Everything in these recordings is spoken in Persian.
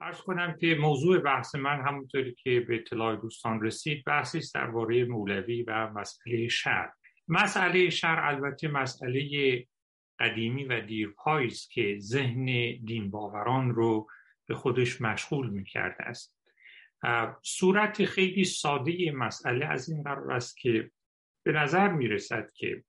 عرض کنم که موضوع بحث من همونطوری که به اطلاع دوستان رسید بحثی است درباره مولوی و مسئله شرع. مسئله شرع البته مسئله قدیمی و دیرپایی است که ذهن دین باوران رو به خودش مشغول می‌کرده است. صورت خیلی ساده مسئله از این قرار است که به نظر می‌رسد که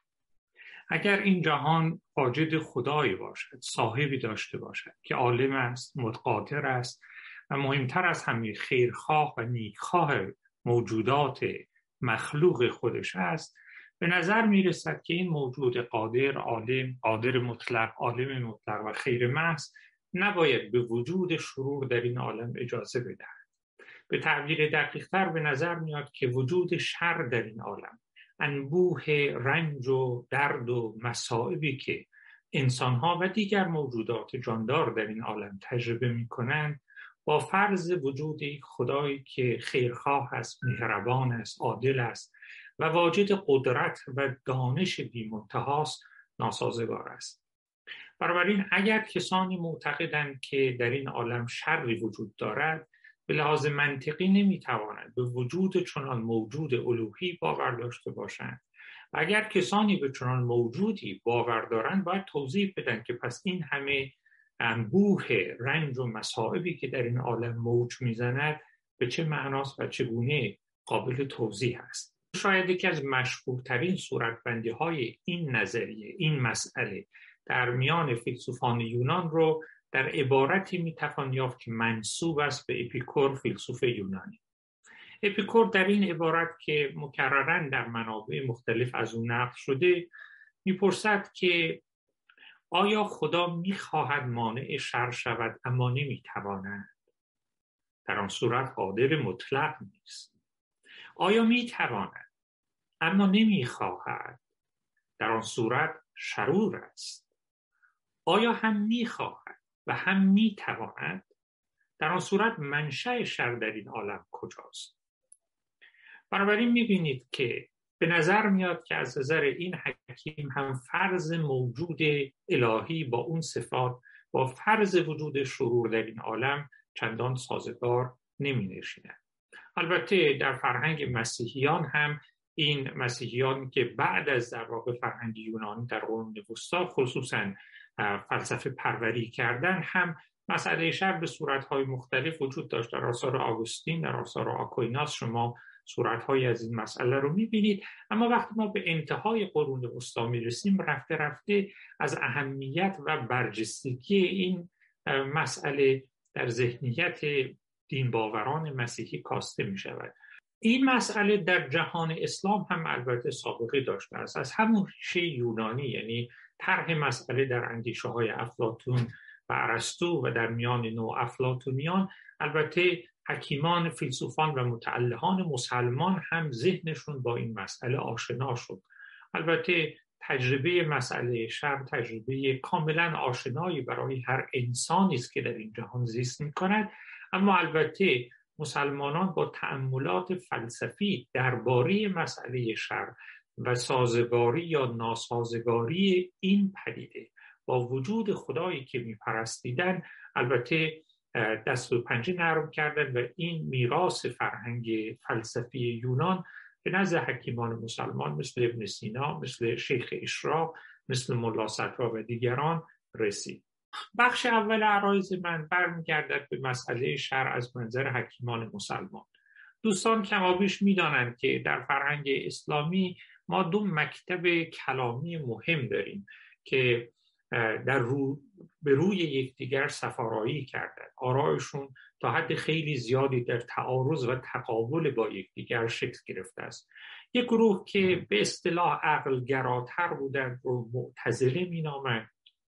اگر این جهان واجد خدایی باشد، صاحبی داشته باشد که عالم است، متقادر است و مهمتر از همه خیرخواه و نیکخواه موجودات مخلوق خودش است، به نظر می رسد که این موجود قادر، عالم، قادر مطلق، عالم مطلق و خیر محض نباید به وجود شرور در این عالم اجازه بدهد. به تعبیر دقیق‌تر به نظر میاد که وجود شر در این عالم، انبوه رنج و درد و مصائبی که انسان‌ها و دیگر موجودات جاندار در این عالم تجربه می‌کنند، با فرض وجود یک خدایی که خیرخواه است، مهربان است، عادل است و واجد قدرت و دانش بی‌منتهاست ناسازگار است. بنابراین اگر کسانی معتقدند که در این عالم شری وجود دارد، به لحاظ منطقی نمیتوانند به وجود چنان موجود الوهی باور داشته باشند و اگر کسانی به چنان موجودی باور دارند باید توضیح بدن که پس این همه انبوه رنج و مصائبی که در این عالم موج میزند به چه معناست و چگونه قابل توضیح است. شاید یکی از مشهورترین صورتبندی های این نظریه، این مسئله در میان فیلسوفان یونان رو در عبارتی میتوان یافت که منسوب است به اپیکور، فیلسوف یونانی. اپیکور در این عبارت که مکرراً در منابع مختلف از او نقل شده میپرسد که آیا خدا میخواهد مانع شر شود اما نمیتواند؟ در آن صورت قادر مطلق نیست. آیا میتواند اما نمیخواهد؟ در آن صورت شرور است. آیا هم میخواهد و هم میتواند؟ در آن صورت منشأ شر در این عالم کجاست؟ بنابراین میبینید که به نظر میاد که از نظر این حکیم هم فرض موجود الهی با اون صفات، با فرض وجود شرور در این عالم چندان سازگار نمی نشیند. البته در فرهنگ مسیحیان هم، این مسیحیان که بعد از در واقع فرهنگ یونانی در قرون وسطی خصوصاً فلسفه پروری کردن، هم مسئله شر به صورت‌های مختلف وجود داشت. در آثار آگوستین، در آثار آکویناس شما صورت‌های از این مسئله رو می‌بینید. اما وقتی ما به انتهای قرون وسطی می‌رسیم، رفته رفته از اهمیت و برجستگی این مسئله در ذهنیت دین باوران مسیحی کاسته می‌شود. این مسئله در جهان اسلام هم البته سابقه داشته است. از همون ریشه یونانی، یعنی طرح مسئله در اندیشه‌های افلاطون و ارسطو و در میان نوع افلاطونیان، البته حکیمان، فیلسوفان و متعلهان مسلمان هم ذهنشون با این مسئله آشنا شد. البته تجربه مسئله شر تجربه کاملا آشنایی برای هر انسانی است که در این جهان زیست می‌کند، اما البته مسلمانان با تأملات فلسفی درباره مسئله شر و سازگاری یا ناسازگاری این پدیده با وجود خدایی که میپرستیدن، البته دست و پنجه نرم کردن و این میراث فرهنگ فلسفی یونان به نزد حکیمان مسلمان مثل ابن سینا، مثل شیخ اشراق، مثل ملا صدرا و دیگران رسید. بخش اول عرایض من برمیگردد به مسئله شرع از منظر حکیمان مسلمان. دوستان کمابیش میدانند که در فرهنگ اسلامی ما دو مکتب کلامی مهم داریم که به روی یکدیگر سفارایی کردند. آرایشون تا حد خیلی زیادی در تعارض و تقابل با یکدیگر شکل گرفته است. یک گروه که به اصطلاح عقلگراتر بودند رو معتزله مینامند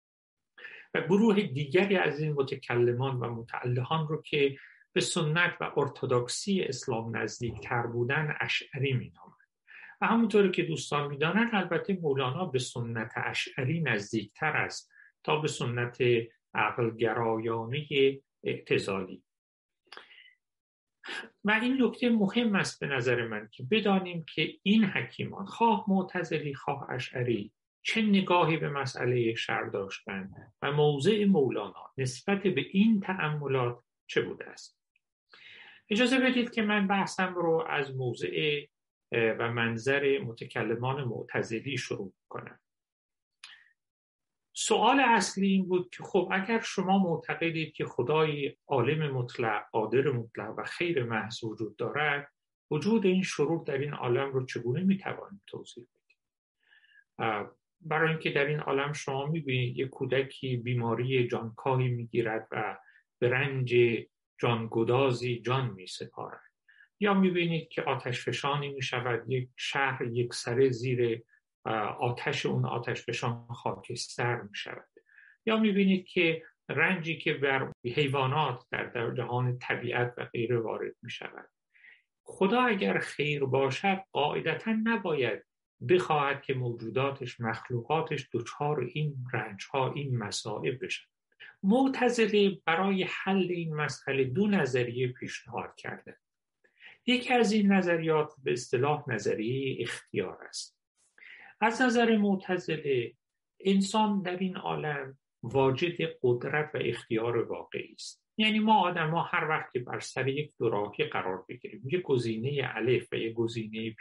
و گروه دیگری از این متکلمان و متعلهان رو که به سنت و ارتدوکسی اسلام نزدیکتر بودن اشعری مینامند. و همونطوری که دوستان میدانند البته مولانا به سنت اشعری نزدیکتر است تا به سنت عقلگرایانه اعتزالی. و این نکته مهم است به نظر من که بدانیم که این حکیمان، خواه معتزلی خواه اشعری، چه نگاهی به مسئله شر داشتند و موضع مولانا نسبت به این تأملات چه بوده است. اجازه بدید که من بحثم رو از موضع و منظر متکلمان معتزلی شروع کنم. سوال اصلی این بود که خب اگر شما معتقدید که خدای عالم مطلق، قادر مطلق و خیر محض وجود دارد، وجود این شروط در این عالم رو چگونه میتوانید توضیح بدید؟ برای اینکه در این عالم شما میبینید یک کودکی بیماری جانکاهی میگیرد و به رنج جانگدازی جان میسپارد، یا میبینید که آتش فشانی میشود، یک شهر یک سره زیر آتش اون آتش فشان خاکستر میشود، یا میبینید که رنجی که بر حیوانات در جهان طبیعت و غیره وارد میشود. خدا اگر خیر باشد قاعدتا نباید بخواهد که موجوداتش، مخلوقاتش دچار این رنجها، این مصائب بشن. معتزله برای حل این مسئله دو نظریه پیشنهاد کرده. یکی از این نظریات به اصطلاح نظریه اختیار است. از نظر معتزله انسان در این عالم واجد قدرت و اختیار واقعی است. یعنی ما آدم‌ها هر وقت که بر سر یک دوراهی قرار بگیریم، یک گزینه الف و یک گزینه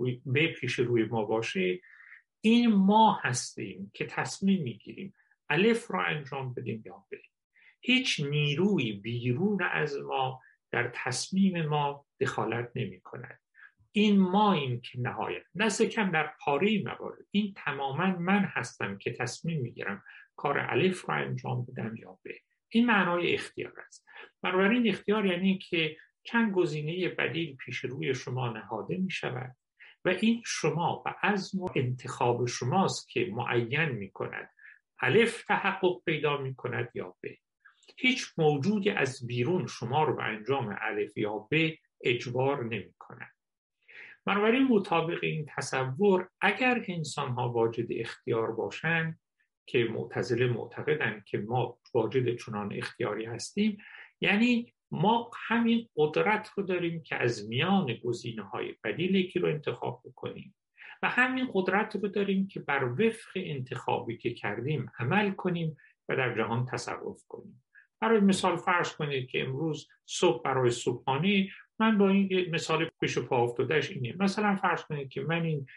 پیش روی ما باشه، این ما هستیم که تصمیم میگیریم الف را انجام بدیم یا ب. هیچ نیروی بیرون از ما در تصمیم ما دخالت نمی کند. این ماییم که نهایت دست کم در پاره موارد این تماما من هستم که تصمیم میگیرم کار الف را انجام بدم یا ب. این معنای اختیار است. بنابراین اختیار یعنی که چند گزینه بدیل پیش روی شما نهاده می شود و این شما و عزم و انتخاب شماست که معین می کند الف تحقق پیدا می کند یا ب. هیچ موجودی از بیرون شما رو به انجام الف یا ب اجبار نمی کند. بنابراین مطابق این تصور اگر انسان ها واجد اختیار باشند، که معتزله معتقدند که ما واجد چنان اختیاری هستیم، یعنی ما همین قدرت رو داریم که از میان گزینه‌های بدیل یکی رو انتخاب بکنیم و همین قدرت رو داریم که بر وفق انتخابی که کردیم عمل کنیم و در جهان تصرف کنیم. برای مثال فرض کنید که امروز صبح برای صبحانه من با این مثال پیش پا افتادهش اینه، مثلا فرض کنید که من این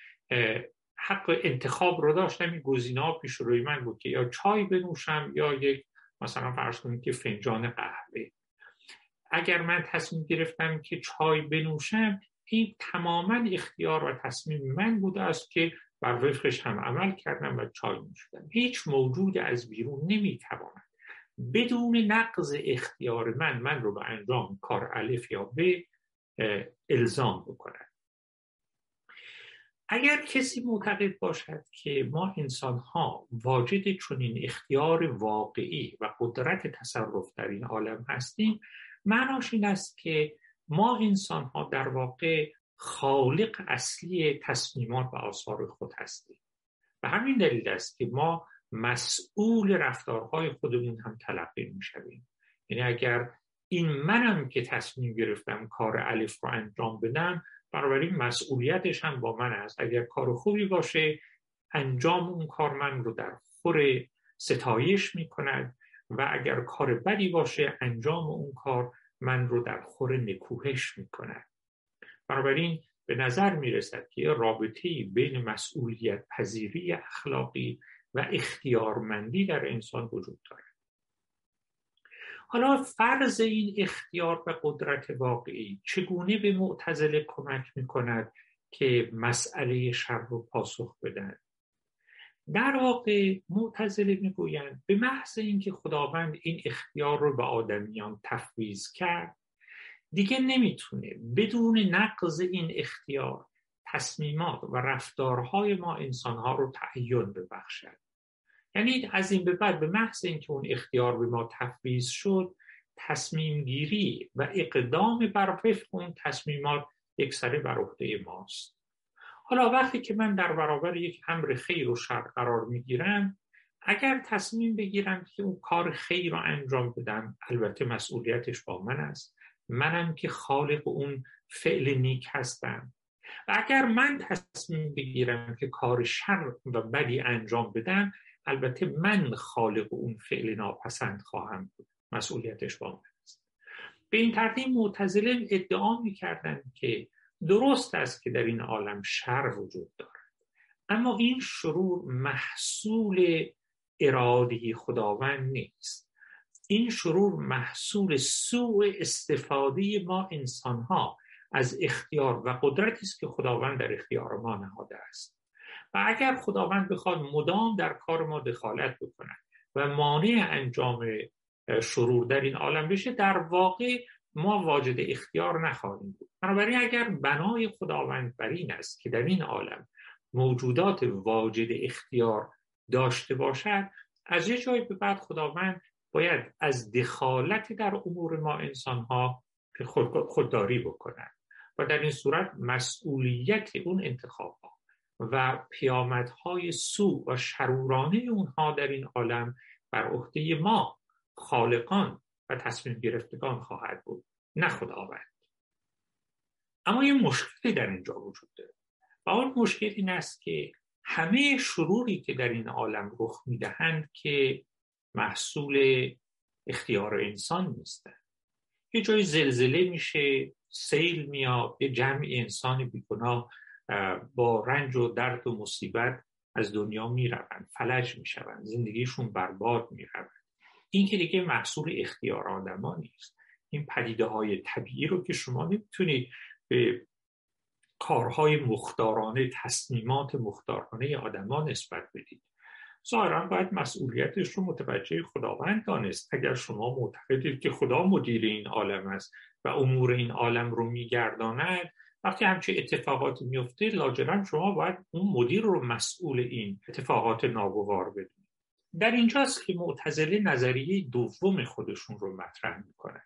حق انتخاب رو داشتم، این گزینه‌ها پیش روی من بود که یا چای بنوشم یا یک مثلا فرض کنید که فنجان قهوه. اگر من تصمیم گرفتم که چای بنوشم، این تماما اختیار و تصمیم من بوده است که بر وفقش هم عمل کردم و چای نوشیدم. هیچ موجود از بیرون نمیتواند بدون نقض اختیار من رو به انجام کار الف یا ب الزام بکند. اگر کسی معتقد باشد که ما انسان‌ها واجد چنین اختیار واقعی و قدرت تصرف در این عالم هستیم، معناش این است که ما انسان‌ها در واقع خالق اصلی تصمیمات و آثار خود هستیم. به همین دلیل است که ما مسئول رفتارهای خودمون هم تلقی می‌شویم. یعنی اگر این منم که تصمیم گرفتم کار الف رو انجام بدم، بنابراین مسئولیتش هم با من است. اگر کار خوبی باشه، انجام اون کار من رو در خور ستایش می‌کند و اگر کار بدی باشه، انجام اون کار من رو در خور نکوهش می‌کند. بنابراین به نظر می‌رسد که رابطه‌ای بین مسئولیت پذیری اخلاقی و اختیارمندی در انسان وجود دارد. حالا فرض این اختیار و قدرت واقعی چگونه به معتزله کمک می‌کند که مسئله شر رو پاسخ بدن؟ در واقع معتزله میگویند به محض اینکه خداوند این اختیار رو به آدمیان تفویض کرد، دیگه نمیتونه بدون نقض این اختیار تصمیمات و رفتارهای ما انسانها رو تعیین ببخشد. یعنی از این به بعد به محض اینکه اون اختیار به ما تفویض شد، تصمیم گیری و اقدام بر وفق اون تصمیمات یکسره بر عهده ماست. حالا وقتی که من در برابر یک امر خیر و شر قرار میگیرم، اگر تصمیم بگیرم که اون کار خیر رو انجام بدم، البته مسئولیتش با من است، منم که خالق اون فعل نیک هستم. و اگر من تصمیم بگیرم که کار شر و بدی انجام بدم، البته من خالق اون فعل ناپسند خواهم بود، مسئولیتش با من است. به این ترتیب معتزله ادعا می‌کردند که درست است که در این عالم شر وجود دارد، اما این شرور محصول اراده خداوند نیست. این شرور محصول سوء استفاده ما انسان‌ها از اختیار و قدرتی است که خداوند در اختیار ما نهاده است. و اگر خداوند بخواد مدام در کار ما دخالت بکنه و مانع انجام شرور در این عالم بشه، در واقع ما واجد اختیار نخواهیم بود. بنابراین اگر بنای خداوند بر این است که در این عالم موجودات واجد اختیار داشته باشد، از یه جای به بعد خداوند باید از دخالت در امور ما انسان‌ها خودداری بکنند و در این صورت مسئولیت اون انتخاب‌ها و پیامدهای سوء و شرورانه اونها در این عالم بر عهده ما خالقان و تصمیم گرفتگان خواهد بود، نه خداوند. اما یه مشکلی در اینجا وجود داره و اون مشکل این است که همه شروری که در این عالم رخ میدهند که محصول اختیار انسان نیستند. یه جای زلزله میشه، سیل میاد، یه جمع انسان بیگناه با رنج و درد و مصیبت از دنیا میروند، فلج میشوند، زندگیشون برباد میروند. این که دیگه محصول اختیار آدما نیست. این پدیده های طبیعی رو که شما نمیتونید به کارهای مختارانه، تصمیمات مختارانه آدما نسبت بدید. ظاهراً باید مسئولیتش رو متوجه خداوند دانست. اگر شما معتقدید که خدا مدیر این عالم است و امور این عالم رو میگرداند، وقتی همچه اتفاقاتی میفته لاجرم شما باید اون مدیر رو مسئول این اتفاقات ناگوار بدونید. در اینجاست که معتزله نظریه دوم خودشون رو مطرح میکنن،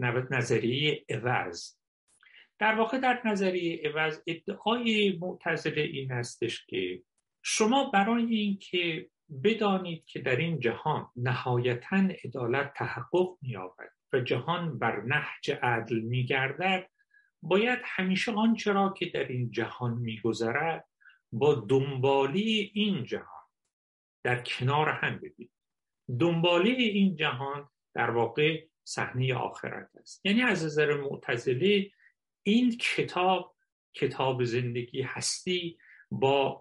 نظریه عوض. در واقع در نظریه عوض ادعای معتزله این هستش که شما برای این که بدانید که در این جهان نهایتاً عدالت تحقق می‌یابد و جهان بر نهج عدل می‌گردد، باید همیشه آنچه را که در این جهان می‌گذرد با دنبالی این جهان در کنار هم ببینید. دنبالی این جهان در واقع صحنه آخرت است. یعنی از نظر معتزله این کتاب زندگی هستی با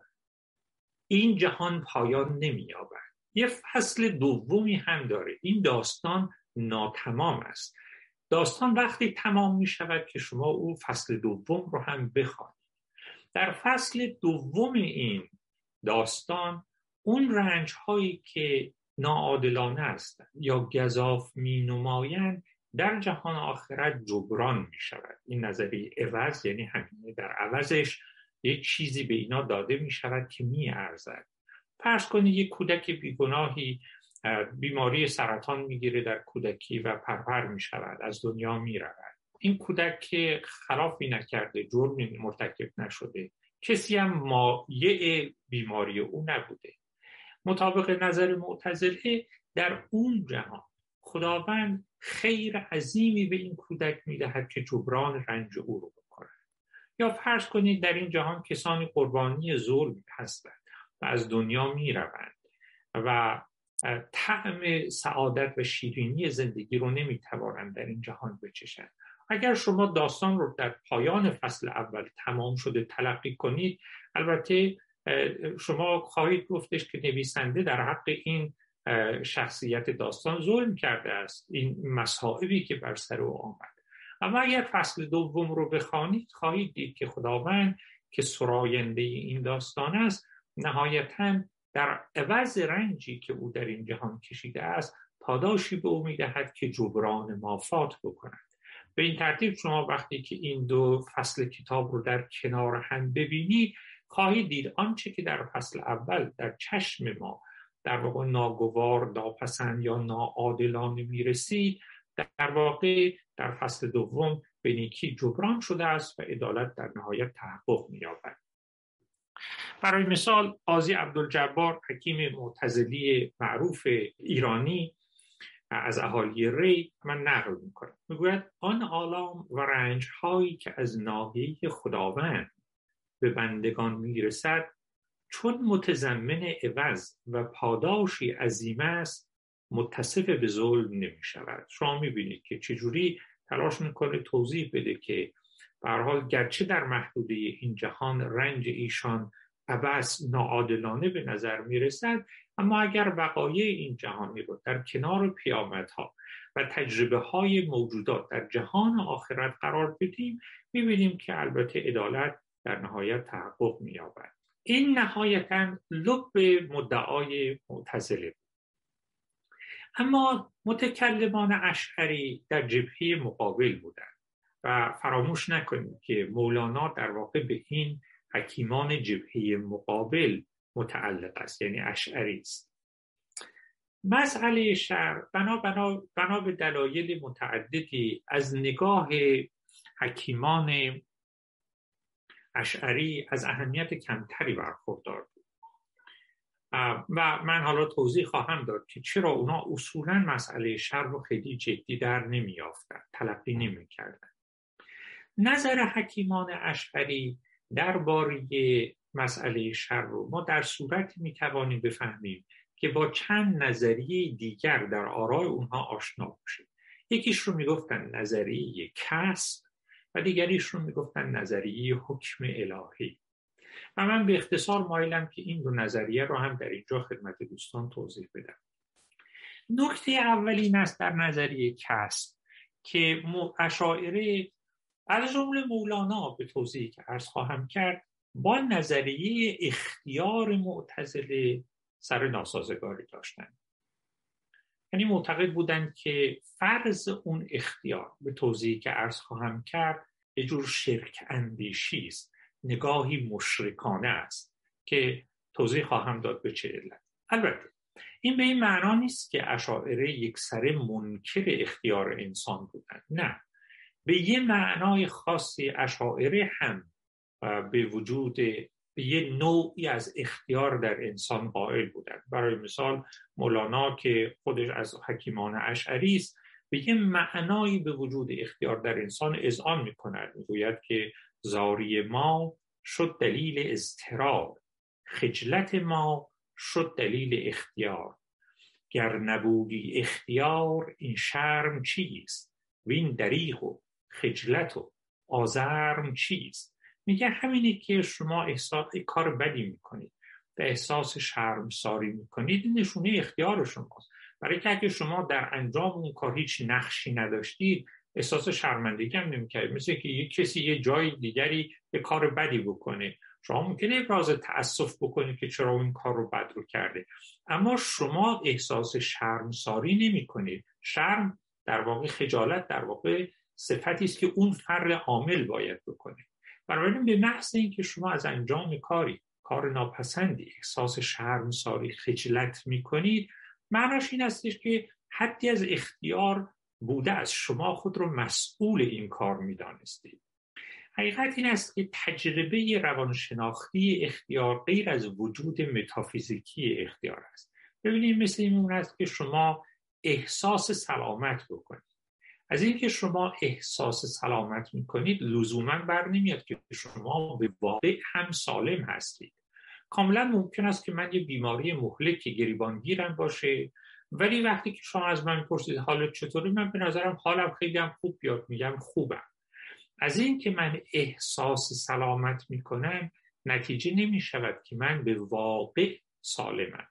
این جهان پایان نمی‌یابد. یه فصل دومی هم داره. این داستان ناتمام است. داستان وقتی تمام می شود که شما او فصل دوم رو هم بخوانید. در فصل دوم این داستان اون رنج هایی که ناعادلانه هستند یا گزاف می نمایند در جهان آخرت جبران می شود. این نظریه عوض یعنی همینه، در عوضش یک چیزی به اینا داده می شود که می ارزد. فرض کنید یک کودک بیگناهی بیماری سرطان می گیره در کودکی و پرپر می شود، از دنیا می رود. این کودک که خلافی نکرده، جرمی مرتکب نشده، کسی هم مایع بیماری او نبوده. مطابق نظر معتزله در اون جهان خداوند خیر عظیمی به این کودک می دهد که جبران رنج او رو بکنه. یا فرض کنید در این جهان کسانی قربانی ظلم هستند و از دنیا می روند و طعم سعادت و شیرینی زندگی رو نمی توانند در این جهان بچشند. اگر شما داستان رو در پایان فصل اول تمام شده تلقی کنید، البته شما خواهید گفتش که نویسنده در حق این شخصیت داستان ظلم کرده است، این مصائبی که بر سر او آمد. اما اگر فصل دوم رو بخوانید خواهید دید که خداوند که سراینده این داستان است، نهایتاً در عوض رنجی که او در این جهان کشیده است پاداشی به او می‌دهد که جبران مافات بکند. به این ترتیب شما وقتی که این دو فصل کتاب رو در کنار هم ببینید خواهید دید آنچه که در فصل اول در چشم ما در واقع ناگوار، ناپسند یا ناعادلانه میرسید، در واقع در فصل دوم به نیکی جبران شده است و عدالت در نهایت تحقق می‌یابد. برای مثال قاضی عبدالجبار، حکیم معتزلی معروف ایرانی از اهالی ری، من نقل میکنم، میگوید آن آلام و رنج هایی که از ناحیه خداوند به بندگان میرسد چون متضمن عوض و پاداشی عظیم است متصف به ظلم نمی شود. شما میبینید که چجوری تلاش میکنه توضیح بده که به هر حال گرچه در محدوده این جهان رنج ایشان عبث ناعادلانه به نظر میرسد، اما اگر وقایع این جهانی رو در کنار پیامدها و تجربه های موجودات در جهان آخرت قرار بدیم، میبینیم که البته عدالت در نهایت تحقق مییابد. این نهایتاً لب مدعای معتزله. اما متکلمان اشعری در جبهه مقابل بودند و فراموش نکنید که مولانا در واقع به این حکیمان جبهه مقابل متعلق است، یعنی اشعری است. مسئله شرع بنا به دلایل متعددی از نگاه حکیمان اشعری از اهمیت کمتری برخوردار بود و من حالا توضیح خواهم داد که چرا اونا اصولاً مسئله شرع رو خیلی جدی در نمی‌یافتند، تلقی نمی‌کردند. نظر حکیمان اشعری درباره مسئله شرع رو ما در صورتی می‌توانیم بفهمیم که با چند نظریه دیگر در آراء اونها آشنا باشیم. یکیش رو میگفتن نظریه کسب و دیگریش رو میگفتن نظریه حکم الهی و من به اختصار مایلم که این دو نظریه رو هم در اینجا خدمت دوستان توضیح بدم. نکته اول این است در نظریه کسب که اشاعره از جمله مولانا به توضیحی که عرض خواهم کرد با نظریه اختیار معتزله سر ناسازگاری داشتند. یعنی معتقد بودند که فرض اون اختیار به توضیحی که عرض خواهم کرد یه جور شرک اندیشی است، نگاهی مشرکانه است که توضیح خواهم داد به چه علت. البته این به این معنا نیست که اشاعره یکسره منکر اختیار انسان بودند، نه، به یه معنای خاصی اشاعره هم به وجود یه نوعی از اختیار در انسان قائل بودند. برای مثال مولانا که خودش از حکیمان اشعری است به یه معنایی به وجود اختیار در انسان اذعان می‌کند، میگوید که زاری ما شد دلیل اضطرار، خجلت ما شد دلیل اختیار، گر نبودی اختیار این شرم چیست، وین دریغ و خجلت و آزرم چیست. میگه همینی که شما احساس کار بدی میکنید و احساس شرمساری میکنید نشونه اختیار شماست، برای که اگه شما در انجام اون کار هیچ نقشی نداشتید احساس شرمندگی هم نمیکردید. مثل که یک کسی یه جای دیگری یه کار بدی بکنه، شما ممکنه ابراز تأسف بکنید که چرا این کار رو بد رو کرده، اما شما احساس شرمساری نمیکنید. شرم در واقع، خجالت در واقع صفتی است که اون فرد عامل باید بکنه. بنابراین به محض اینکه شما از انجام کار ناپسندی احساس شرمساری، خجلت میکنید، معناش این استش که حدی از اختیار بوده است، شما خود رو مسئول این کار میدانستید. حقیقت این است که تجربه روانشناختی اختیار غیر از وجود متافیزیکی اختیار است. ببینید مثل این است که شما احساس سلامت بکنید. از اینکه شما احساس سلامت میکنید لزوما بر نمیاد که شما به واقع هم سالم هستید. کاملا ممکن است که من یه بیماری مهلک گریبانگیرم باشه، ولی وقتی که شما از من پرسید حالت چطوری، من به نظرم حالم خیلی هم خوب بیاد میگم خوبم. از این که من احساس سلامت میکنم نتیجه نمیشود که من به واقع سالمم.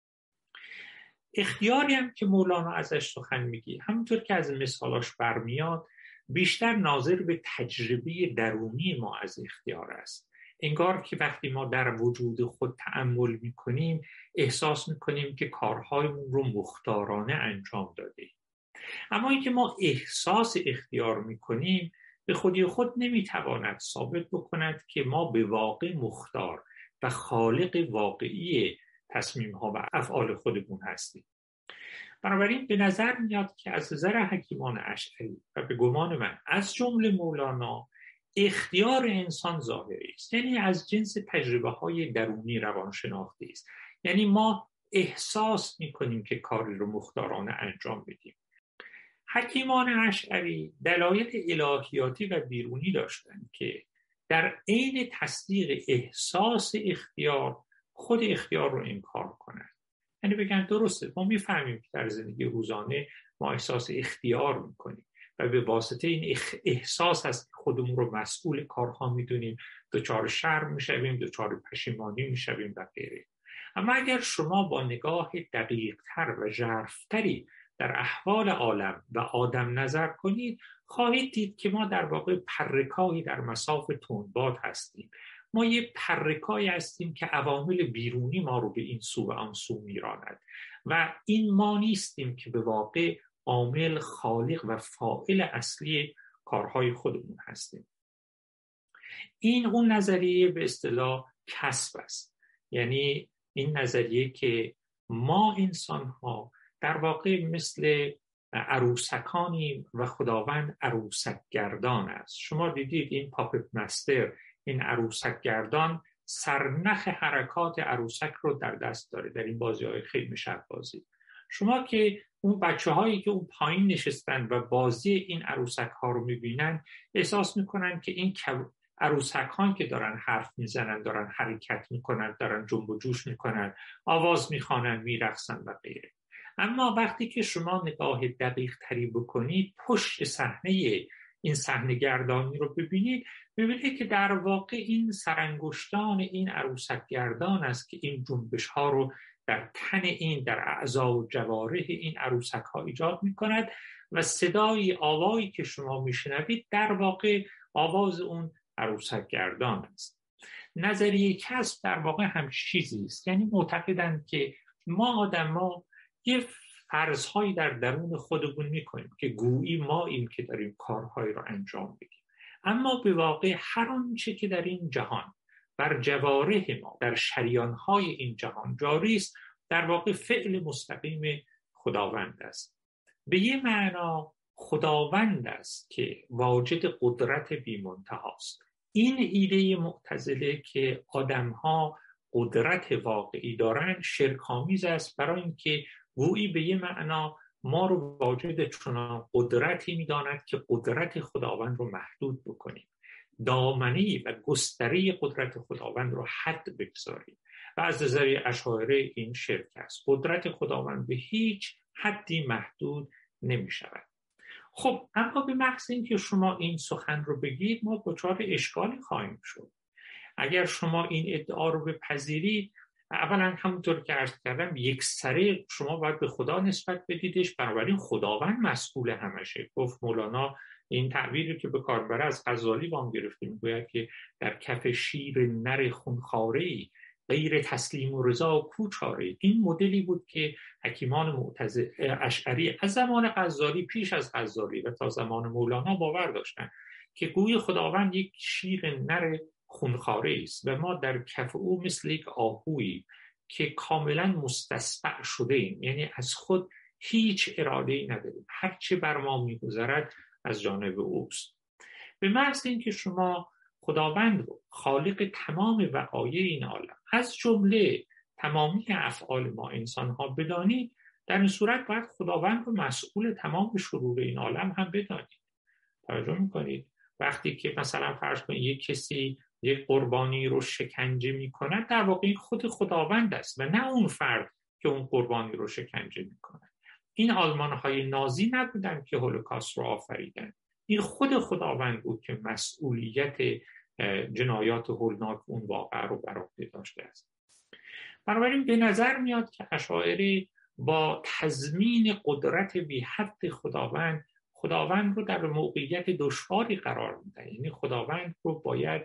اختیاری هم که مولانا ازش سخن میگی، همونطور که از مثالاش برمیاد، بیشتر ناظر به تجربه درونی ما از اختیار است. انگار که وقتی ما در وجود خود تأمل میکنیم احساس میکنیم که کارهایمون رو مختارانه انجام دادیم. اما اینکه ما احساس اختیار میکنیم به خودی خود نمیتواند ثابت بکند که ما به واقع مختار و خالق واقعی تصمیم‌ها و افعال خودمون هستیم. بنابراین به نظر میاد که از نظر حکیمان اشعری و به گمان من از جمله مولانا، اختیار انسان ظاهری است، یعنی از جنس تجربه‌های درونی روانشناختی است. یعنی ما احساس می‌کنیم که کاری رو مختارانه انجام بدیم. حکیمان اشعری دلایل الهیاتی و بیرونی داشتند که در عین تصدیق احساس اختیار خود اختیار رو انکار کنند. یعنی بگن درسته، ما میفهمیم که در زندگی روزانه ما احساس اختیار میکنیم، و به واسطه این احساس است که خودمون رو مسئول کارها میدونیم، دچار شرم میشویم، دچار پشیمانی میشویم و غیره. اما اگر شما با نگاه دقیق‌تر و ژرف‌تری در احوال عالم و آدم نظر کنید، خواهید دید که ما در واقع پرکایی در مصاف تندباد هستیم. ما یه پرکایی هستیم که عوامل بیرونی ما رو به این سو و آن سو میراند و این ما نیستیم که به واقع عامل، خالق و فاعل اصلی کارهای خودمون هستیم. این اون نظریه به اصطلاح کسب است، یعنی این نظریه که ما انسان‌ها در واقع مثل عروسکانیم و خداوند عروسک گردان است. شما دیدید این پاپت مستر، این عروسک گردان سرنخ حرکات عروسک رو در دست داره در این بازی‌های خیلی شب بازی. شما که اون بچه‌هایی که اون پایین نشستن و بازی این عروسک‌ها رو می‌بینن، احساس می‌کنن که این عروسک‌هایی که دارن حرف میزنن، دارن حرکت میکنن، دارن جنب و جوش میکنن، آواز میخوانن، میرقصن و غیره. اما وقتی که شما نگاه دقیق تری بکنید، پشت صحنه این صحنه گردانی رو ببینید که در واقع این سرانگشتان این عروسک گردان است که این جنبش ها رو در تن این، در اعضا و جوارح این عروسک ها ایجاد میکند و صدای آوایی که شما میشنوید در واقع آواز اون عروسک گردان است. نظریه کسب در واقع هم چیزی است، یعنی معتقدند که ما آدم‌ها یه فرض‌هایی در درون خودمون می‌کنیم که گویی ما این که داریم کارهایی رو انجام بدیم، اما به واقع هر آنچه که در این جهان بر جوارح ما، در شریان‌های این جهان جاری است، در واقع فعل مستقیم خداوند است. به یه معنا خداوند است که واجد قدرت بی‌منتهاست. این ایده معتزله که آدم‌ها قدرت واقعی دارند شرک‌آمیز است، برای اینکه گویی به یه معنا ما رو واجد چنان قدرتی می‌داند که قدرت خداوند رو محدود بکنیم، دامنه‌ای و گستره قدرت خداوند رو حد بگذاریم و از نظر اشاعره این شرک است. قدرت خداوند به هیچ حدی محدود نمی‌شود. خب اما به محض اینکه شما این سخن رو بگید، ما دچار اشکالی خواهیم شد. اگر شما این ادعا رو بپذیرید، اولا همونطور که عرض کردم یکسره شما باید به خدا نسبت بدیدش، بنابراین خداوند مسئول همشه. گفت مولانا این تعبیری که به کار بره از غزالی وام گرفته، میگوید که در کف شیر نر خونخواره‌ای غیر تسلیم و رضا کوچاره. این مدلی بود که حکیمان معتزله اشعری از زمان غزالی، پیش از غزالی و تا زمان مولانا باور داشتند که گوی خداوند یک شیر نر خونخواره است و ما در کف او مثل یک آهویی که کاملا مستصفع شده ایم، یعنی از خود هیچ اراده‌ای نداریم، هرچه بر ما می‌گذرد از جانب اوست. به محض اینکه شما خداوند رو خالق تمام وقایع این عالم از جمله تمامی افعال ما انسان‌ها بدانید، در این صورت باید خداوند رو مسئول تمام شرور این عالم هم بدانید. توجه می‌کنید؟ وقتی که مثلا فرض کنید یک کسی یک قربانی رو شکنجه می‌کند، در واقع این خود خداوند است و نه اون فرد که اون قربانی رو شکنجه می‌کند. این آلمان‌های نازی نبودن که هولوکاست رو آفریدن، این خود خداوند بود که مسئولیت جنایات هولناک اون واقعه رو بر عهده داشته است. بنابراین به نظر میاد که اشاعره با تضمین قدرت بی حد خداوند رو در موقعیت دشواری قرار میدن، یعنی خداوند رو باید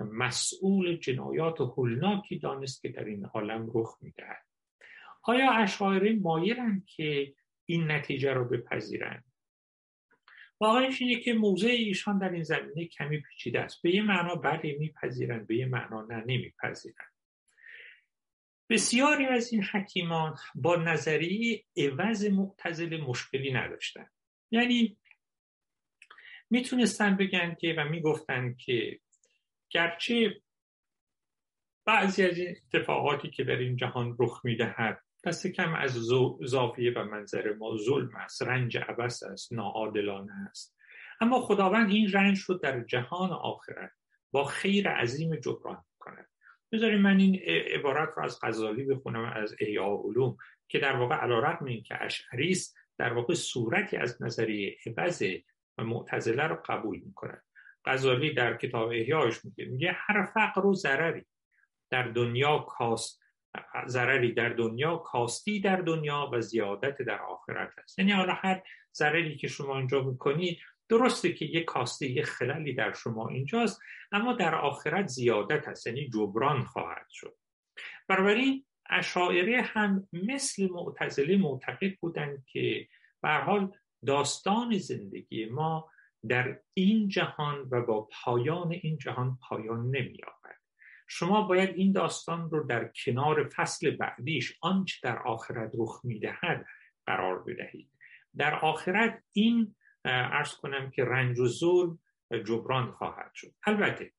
مسئول جنایات هولناکی دانست که در این عالم رخ میدهد. آیا اشاعره مایلند که این نتیجه رو بپذیرند؟ واقعش اینه که موضع ایشان در این زمینه کمی پیچیده است. به یه معنا بله میپذیرند، به یه معنا نه نمیپذیرند. بسیاری از این حکیمان با نظریه عوض معتزله مشکلی نداشتند. یعنی میتونستن بگن که و میگفتن که گرچه بعضی از این اتفاقاتی که در این جهان رخ میدهد دست کم از زاویه و منظر ما ظلم است، رنج عبث است، ناعادلانه است، اما خداوند این رنج رو در جهان آخرت با خیر عظیم جبران می‌کند. بذارید من این عبارت رو از غزالی بخونم، از احیاء علوم، که در واقع علی‌رغم اینکه اشعری است، در واقع صورتی از نظریه عوض و معتزله رو قبول میکنن. غزالی در کتاب احیایش میگه هر فقر و ضرری در دنیا ضرری در دنیا کاستی در دنیا و زیادت در آخرت است. یعنی حالا هر ضرری که شما اینجا میکنید درسته که یک کاستی، یک خللی در شما اینجاست، اما در آخرت زیادت هست، یعنی جبران خواهد شد. بنابراین اشاعره هم مثل معتزله معتقد بودند که به هر حال داستان زندگی ما در این جهان و با پایان این جهان پایان نمی‌یابد. شما باید این داستان رو در کنار فصل بعدیش، آنچه در آخرت رخ می‌دهد، قرار بدهید. در آخرت این عرض کنم که رنج و ظلم جبران خواهد شد. البته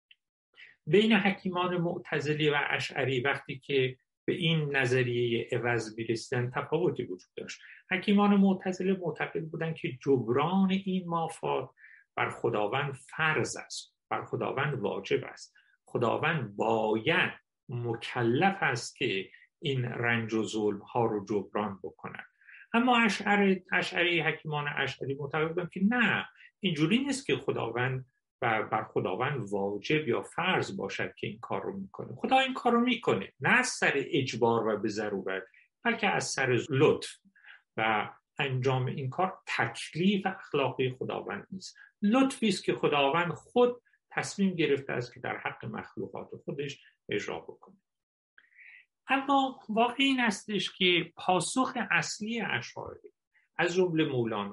بین حکیمان معتزلی و اشعری وقتی که به این نظریه عوض می‌رسیدن تفاوتی وجود داشت. حکیمان معتزله معتقد بودند که جبران این مافات بر خداوند فرض است، بر خداوند واجب است. خداوند باید مکلف است که این رنج و ظلم ها رو جبران بکنن. اما اشعری حکیمان اشعری معتقد بودند که نه، اینجوری نیست که خداوند و بر خداوند واجب یا فرض باشد که این کار رو میکنه. خدا این کار رو میکنه، نه از سر اجبار و به ضرورت، بلکه از سر لطف. و انجام این کار تکلیف اخلاقی خداوند نیست، لطفی است که خداوند خود تصمیم گرفته است که در حق مخلوقات خودش اجرا بکنه. اما واقع این استش که پاسخ اصلی اشاعره از جمله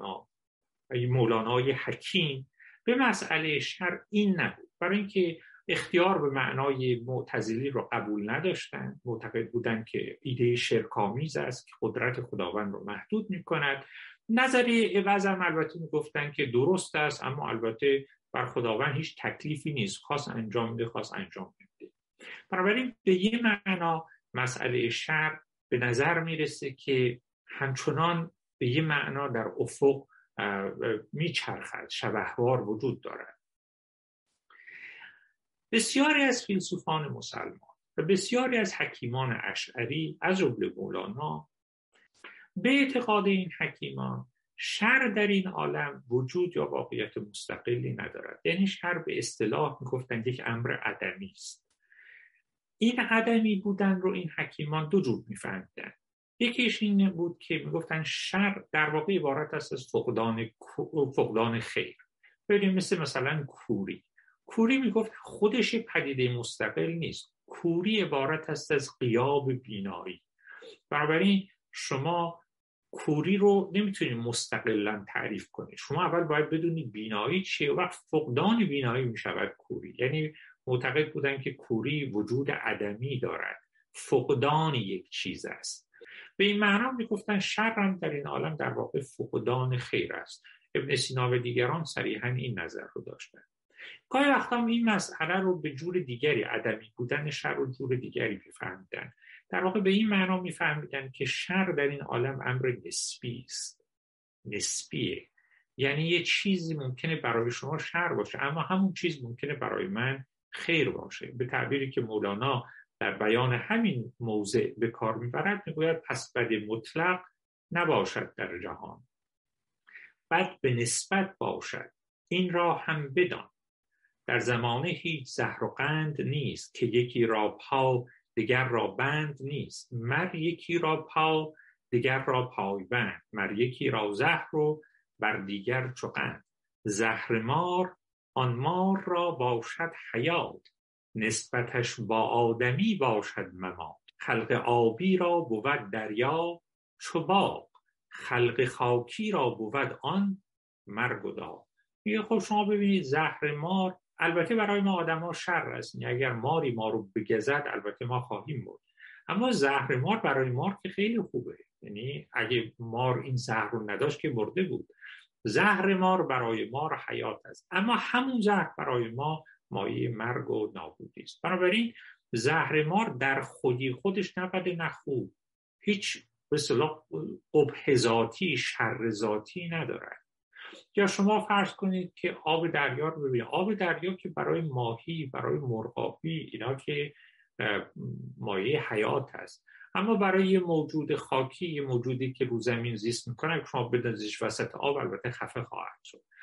مولانای حکیم به مسئله شرع این نبود. برای اینکه اختیار به معنای معتزلی رو قبول نداشتند، معتقد بودند که ایده شرک‌آمیز است که قدرت خداوند رو محدود می‌کند. نظریه عوض هم البته میگفتند که درست است، اما البته بر خداوند هیچ تکلیفی نیست، خاص انجام بده خاص انجام نمیده. بنابراین به یه معنا مسئله شرع به نظر میرسه که همچنان به یه معنا در افق میچرخد، شبهوار وجود دارد. بسیاری از فیلسوفان مسلمان و بسیاری از حکیمان اشعری از جمله مولانا به اعتقاد این حکیمان شر در این عالم وجود یا واقعیت مستقلی ندارد. یعنی شر به اصطلاح میگفتند یک امر عدمی است. این عدمی بودن رو این حکیمان دو جور میفهمیدن. یکیش این بود که میگفتن شر در واقع عبارت است از فقدان خیر. ببینیم مثلا کوری میگفت خودش پدیده مستقل نیست. کوری عبارت است از غیاب بینایی. بنابراین شما کوری رو نمیتونید مستقلا تعریف کنید. شما اول باید بدونید بینایی چیه، وقت فقدان بینایی میشود کوری. یعنی معتقد بودن که کوری وجود عدمی دارد، فقدان یک چیز است. به این معنا میگفتن شر هم در این عالم در واقع فقدان خیر است. ابن سینا و دیگران صریحاً این نظر رو داشتن. گاهی وقتا این مسئله رو به جور دیگری، عدمی بودن شر رو جور دیگری میفهمیدن. در واقع به این معنا میفهمیدن که شر در این عالم امر نسبی است. نسبیه. یعنی یه چیزی ممکنه برای شما شر باشه، اما همون چیز ممکنه برای من خیر باشه. به تعبیری که مولانا در بیان همین موضع به کار میبرد، میگوید پس بد مطلق نباشد در جهان، بد به نسبت باشد، این را هم بدان. در زمانه هیچ زهر و قند نیست، که یکی را پا دیگر را بند نیست. مر یکی را پا دیگر را پای بند، مر یکی را زهر و بر دیگر چو قند. زهر مار آن مار را باشد حیات، نسبتش با آدمی باشد ممات. خلق آبی را بود دریا چو باغ، خلق خاکی را بود آن مرگ و داغ. میگه خب شما ببینید زهر مار البته برای ما آدم ها شر است، اگر ماری ما رو بگزد البته ما خواهیم مرد، اما زهر مار برای مار که خیلی خوبه. یعنی اگه مار این زهر رو نداشت که مرده بود. زهر مار برای مار حیات است، اما همون زهر برای ما مایه مرگ و نابودی است. بنابراین زهر مار در خودش نه بد نه خوب، هیچ به اصطلاح قبح ذاتی، شر ذاتی ندارد. یا شما فرض کنید که آب دریا رو ببینید، آب دریا که برای ماهی، برای مرغابی، اینا که مایه حیات هست، اما برای یه موجود خاکی، یه موجودی که رو زمین زیست میکنه، شما بدازیش وسط آب البته خفه خواهد شد.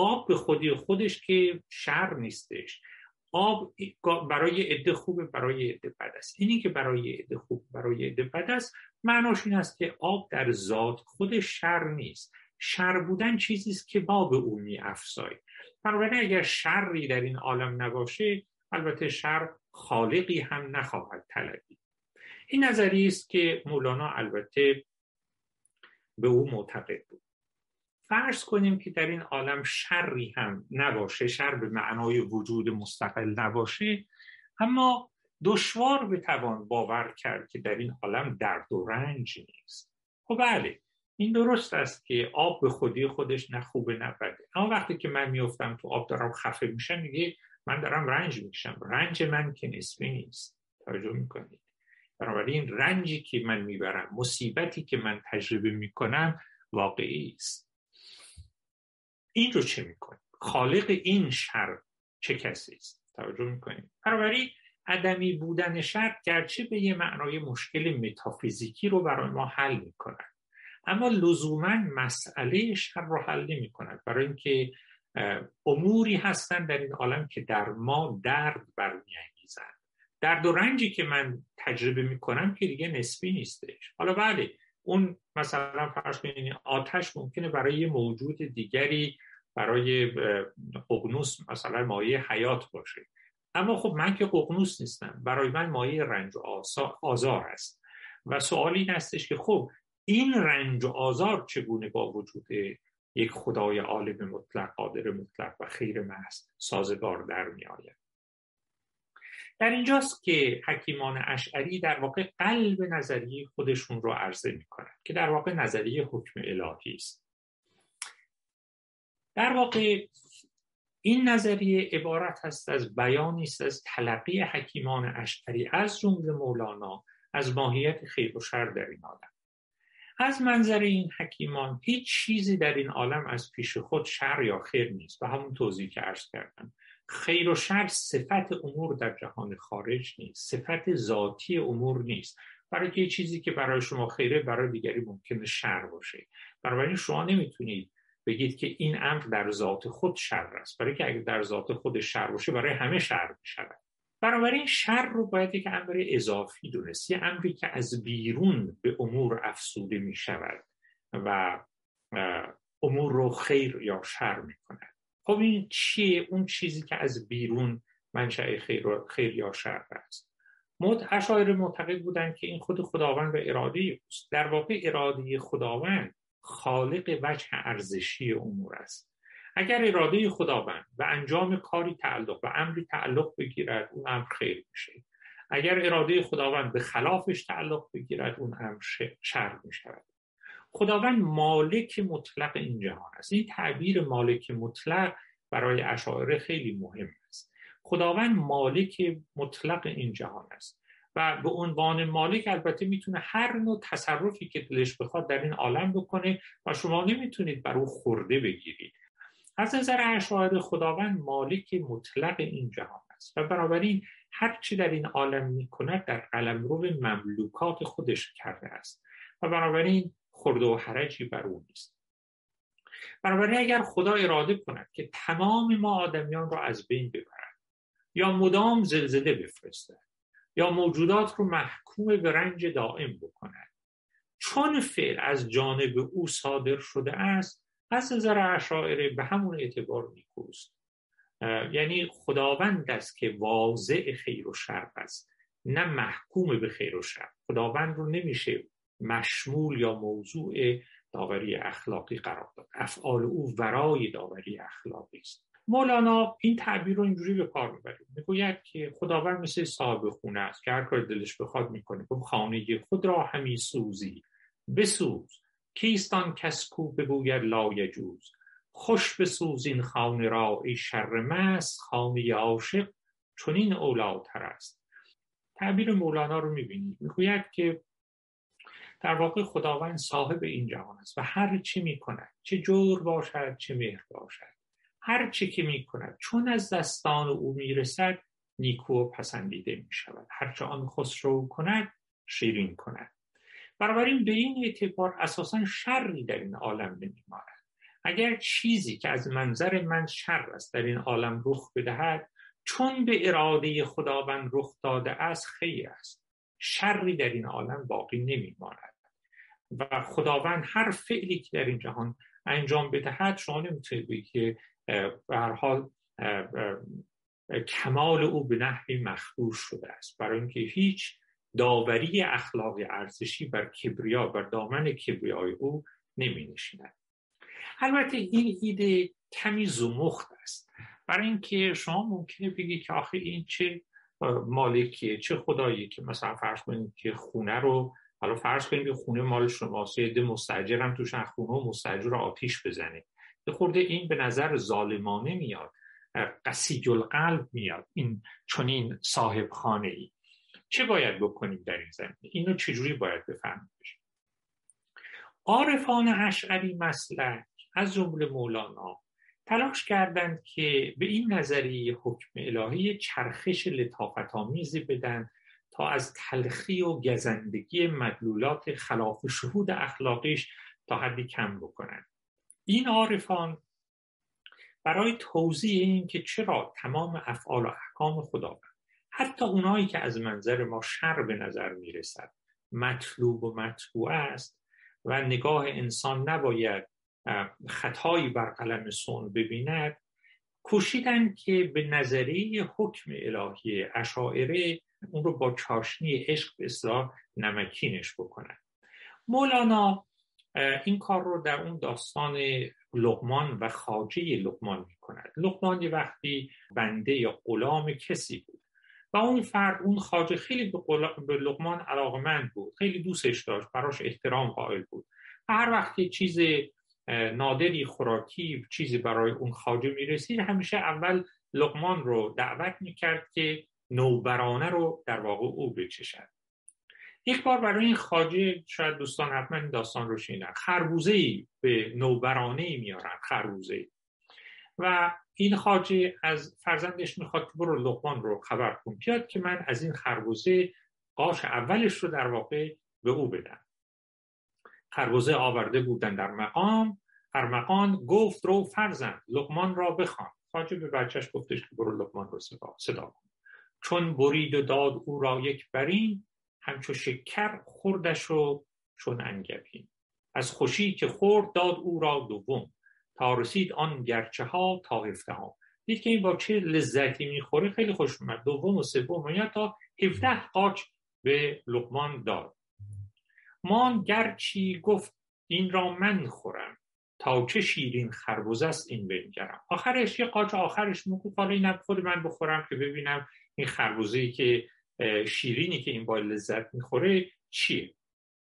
آب به خودی خودش که شر نیستش. آب برای عده خوبه، برای عده بد است. اینی که برای عده خوب، برای عده بد است، معناش این است که آب در ذات خودش شر نیست. شر بودن چیزی است که باب او می‌افزاید. بنابراین اگر شری در این عالم نباشه، البته شر خالقی هم نخواهد طلبید. این نظریه است که مولانا البته به او معتقد بود. فرض کنیم که در این عالم شری هم نباشه، شر به معنای وجود مستقل نباشه، اما دشوار بتوان باور کرد که در این عالم درد و رنج نیست. خب بله، این درست است که آب به خودی خودش نه خوبه نه بده، اما وقتی که من میافتم تو آب دارم خفه میشم، میگه من دارم رنج میکشم. رنج من که نسبی نیست. توجه میکنید؟ بنابراین رنجی که من میبرم، مصیبتی که من تجربه میکنم واقعی است. این رو چه میکنه؟ خالق این شر چه کسی است؟ توجه میکنید؟ بنابراین عدمی بودن شر گرچه به یه معنای مشکل متافیزیکی رو برای ما حل میکنن، اما لزوما مسئله شر رو حل نمیکنن، برای اینکه اموری هستن در این عالم که در ما درد برمیانگیزن. درد و رنجی که من تجربه میکنم که دیگه نسبی نیستش. حالا بله، اون مثلا فرض کنید آتش ممکنه برای یه موجود دیگری، برای ققنوس مثلا مایه حیات باشه، اما خب من که ققنوس نیستم، برای من مایه رنج و آزار است. و سوال این هستش که خب این رنج و آزار چگونه با وجود یک خدای عالم مطلق، قادر مطلق و خیر محض سازگار در می آید؟ در اینجاست که حکیمان اشعری در واقع قلب نظریه خودشون رو عرضه می کنند که در واقع نظریه حکم الهی است. در واقع این نظریه عبارت است از بیانی است از تلقی حکیمان اشعری از جمله مولانا از ماهیت خیر و شر در این عالم. از منظر این حکیمان هیچ چیزی در این عالم از پیش خود شر یا خیر نیست و همون توضیح که عرض کردم، خیر و شر صفت امور در جهان خارج نیست، صفت ذاتی امور نیست. برای که چیزی که برای شما خیره برای دیگری ممکنه شر باشه. بنابراین شما نمیتونید بگید که این امر در ذات خود شر است، برای که اگر در ذات خود شر باشه برای همه شر میشود. بنابراین شر رو باید یک امر اضافی دونست، یه امری که از بیرون به امور افسوده می شود و امور رو خیر یا شر می کند. خب این چیه؟ اون چیزی که از بیرون منشأ خیر یا شر است. اشاعره معتقد بودند که این خود خداوند و اراده است. در واقع اراده خداوند خالق وجه ارزشی امور است. اگر اراده خداوند و انجام کاری تعلق و امری تعلق بگیرد، اون امر خیر میشه. اگر اراده خداوند به خلافش تعلق بگیرد، اون امر شر میشود. خداوند مالک مطلق این جهان است. این تعبیر مالک مطلق برای اشاعره خیلی مهم است. خداوند مالک مطلق این جهان است و به عنوان مالک البته میتونه هر نوع تصرفی که دلش بخواد در این عالم بکنه و شما نمیتونید بر او خورده بگیرید. از نظر اشاعره خداوند مالک مطلق این جهان است و بنابراین هر چی در این عالم میکند در قلمرو مملوکات خودش کرده است و بنابراین خورده و حرجی بر او نیست. بنابراین اگر خدا اراده کند که تمام ما آدمیان را از بین ببرد یا مدام زلزله بفرستد یا موجودات رو محکوم به رنج دائم بکند، چون فعل از جانب او صادر شده است، از نظر اشاعره به همون اعتبار نیکوست. یعنی خداوند است که واضع خیر و شر است، نه محکوم به خیر و شر. خداوند رو نمیشه مشمول یا موضوع داوری اخلاقی قرار داد. افعال او ورای داوری اخلاقی است. مولانا این تعبیر رو اینجوری به کار میبره، میگوید که خداوند مثل صاحب خونه است که هر کار دلش بخواد میکنه. خب خانه خود را همی سوزی بسوز، کیستان کس کو بگوید لایجوز. خوش بسوز این خانه را ای شرمست، خانه عاشق چنین اولاتر است. تعبیر مولانا رو میبینید، میگوید که در واقع خداوند صاحب این جهان است و هر چی میکند، چه جور باشد چه مهر باشد، هر چی که میکند چون از دستان او میرسد نیکو و پسندیده میشود. هر چه آن خسرو کند شیرین کند. بنابراین به این اعتبار اساساً شری در این عالم نمیماند اگر چیزی که از منظر من شر است در این عالم رخ بدهد، چون به اراده خداوند رخ داده است خیر است. شری در این عالم باقی نمیماند و خداوند هر فعلی که در این جهان انجام بدهد، شما نمیتونید بگید که به هر حال کمال او به نحوی مخدوش شده است، برای اینکه هیچ داوری اخلاقی ارزشی بر کبریا، بر دامن کبریای او نمی نشیند. البته این ایده کمی زمخت است، برای اینکه شما ممکنه بگید که آخه این چه مالکیه، چه خدایی که مثلا فرض کنید که خونه رو، حالا فرض کنید که خونه مال شماست، یه عده مستاجر هم توشن، خونه و مستاجر رو آتیش بزنه، به خورده این به نظر ظالمانه میاد، قسیج القلب میاد این چنین صاحب خانه ای. چه باید بکنیم در این زمینه؟ اینو چجوری باید بفهمیم؟ عارفان اشعری مسلک از جمله مولانا تلاش کردند که به این نظریه حکم الهی چرخش لطافت‌آمیزی بدن تا از تلخی و گزندگی مدلولات خلاف شهود اخلاقیش تا حدی کم بکنند. این عارفان برای توضیح این که چرا تمام افعال و احکام خداوند، حتی اونایی که از منظر ما شر به نظر میرسد، مطلوب و مطبوع است و نگاه انسان نباید خطایی بر قلم صنع ببیند، کوشیدن که به نظریه حکم الهی اشاعره اون رو با چاشنی عشق به اصطلاح نمکینش بکنن. مولانا این کار رو در اون داستان لقمان و خواجه لقمان میکند. لقمان یه وقتی بنده یا غلام کسی بود و اون فرد، اون خواجه، خیلی به لقمان علاقمند بود، خیلی دوستش داشت، براش احترام قائل بود و هر وقت که چیز نادری، خوراکی، چیزی برای اون خواجه میرسید، همیشه اول لقمان رو دعوت میکرد که نوبرانه رو در واقع او بچشد. یک بار برای این خواجه، شاید دوستان حتما این داستان رو شنیدن، خربوزه‌ای به نوبرانه‌ای میارن، خربوزه‌ای، و این خواجه از فرزندش میخواد که برو لقمان رو خبر کن بیاد که من از این خربوزه قاش اولش رو در واقع به او بدم. خربوزه آورده بودن در مقام، ارمغان گفت رو فرزند لقمان را بخوان. خواجه به بچهش گفتش که برو لقمان رو صدا کن. چون برید و داد او را یک برین، همچو شکر خوردش رو چون انگبین. از خوشی که خورد داد او را دوم، تا رسید آن گرچه ها تا 17 ها. دید که این با چه لذتی میخوره، خیلی خوش اومد. دوم و سوم و تا 17 قاچ به لقمان داد. مان گرچی گفت این را من خورم، تا چه شیرین خربوزه است این بنگرم. آخرش یه قاچ آخرش میگفت حالا این خود من بخورم که ببینم این خربوزه‌ای که شیرینی که این با لذت میخوره چیه.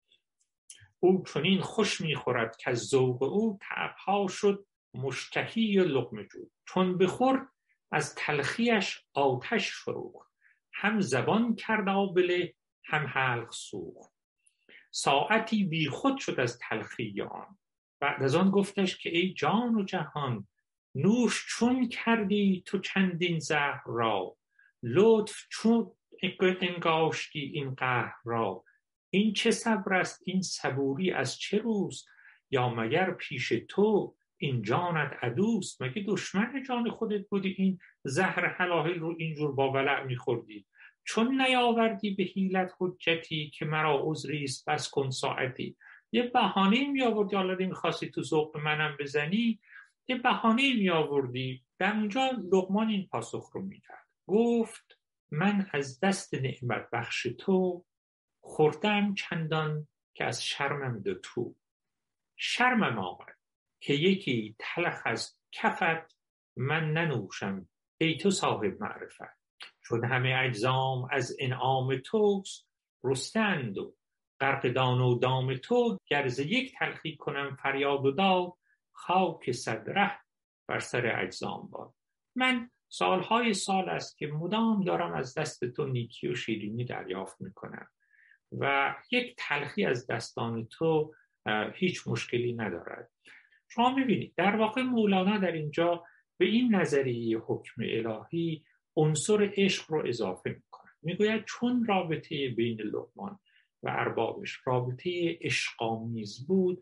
او چنین خوش میخورد که از ذوق او طبعها شد مشتهی و لقمه جو. چون بخورد از تلخیش آتش فروخت، هم زبان کرد آبله هم حلق سوخت. ساعتی بی خود شد از تلخی آن، بعد از آن گفتش که ای جان و جهان، نوش چون کردی تو چندین زهر را، لطف چون انگاشتی این قهر را. این چه صبر است این صبوری از چه روز، یا مگر پیش تو این جانت عدوست. مگه دشمن جان خودت بودی این زهر هلاهل رو اینجور با ولع میخوردی؟ چون نیاوردی به حیلت حجتی، که مرا عذری است بس کن ساعتی. یه بهانه می آوردی، حالا نمیخواستی تو ذوق منم بزنی، یه بهانه می آوردی. در اونجا لقمان این پاسخ رو میداد، گفت من از دست نعمت بخش تو، خوردم چندان که از شرمم دو تو. شرمم آمد که یکی تلخ از کفت، من ننوشم ای تو صاحب معرفت. چون همه اجزام از انعام توست، رستند و غرق دان و دام تو. گرز یک تلخی کنم فریاد و داد، خاک صدره بر سر اجزام باد. من سالهای سال است که مدام دارم از دست تو نیکی و شیرینی دریافت میکنم و یک تلخی از دستان تو هیچ مشکلی ندارد. شما میبینید در واقع مولانا در اینجا به این نظریه حکم الهی عنصر عشق رو اضافه میکنه. میگوید چون رابطه بین لقمان و اربابش رابطه عشق‌آمیز بود،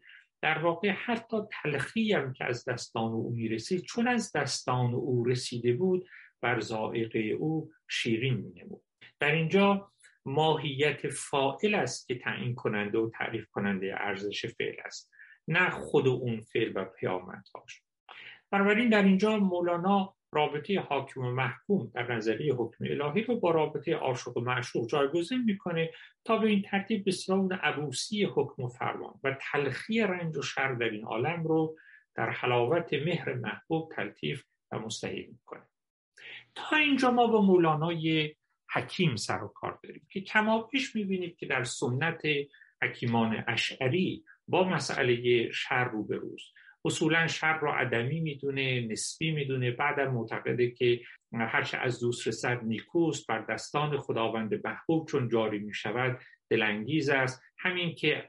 در واقع حتی تلخی هم که از دستان او میرسید، چون از دستان او رسیده بود، بر ذائقه او شیرین مینمود. در اینجا ماهیت فاعل است که تعیین کننده و تعریف کننده ارزش فعل است، نه خود اون فعل و پیامدهاش. بنابراین در اینجا مولانا رابطه حاکم و محکوم در نظریه حکم الهی رو با رابطه عاشق و معشوق جایگزین میکنه تا به این ترتیب بسیار اون عبوسی حکم و فرمان و تلخی رنج و شر در این عالم رو در حلاوت مهر محبوب تلطیف و مستحیل میکنه. تا اینجا ما با مولانای حکیم سر و کار داریم که کمابیش میبینید که در سنت حکیمان اشعری با مسئله شر روبروست. اصولا شر رو عدمی میدونه، نسبی میدونه، بعدم معتقده که هرچه از دوست رسد نیکوست، بر دستان خداوند محبوب چون جاری میشود دلانگیز است. همین که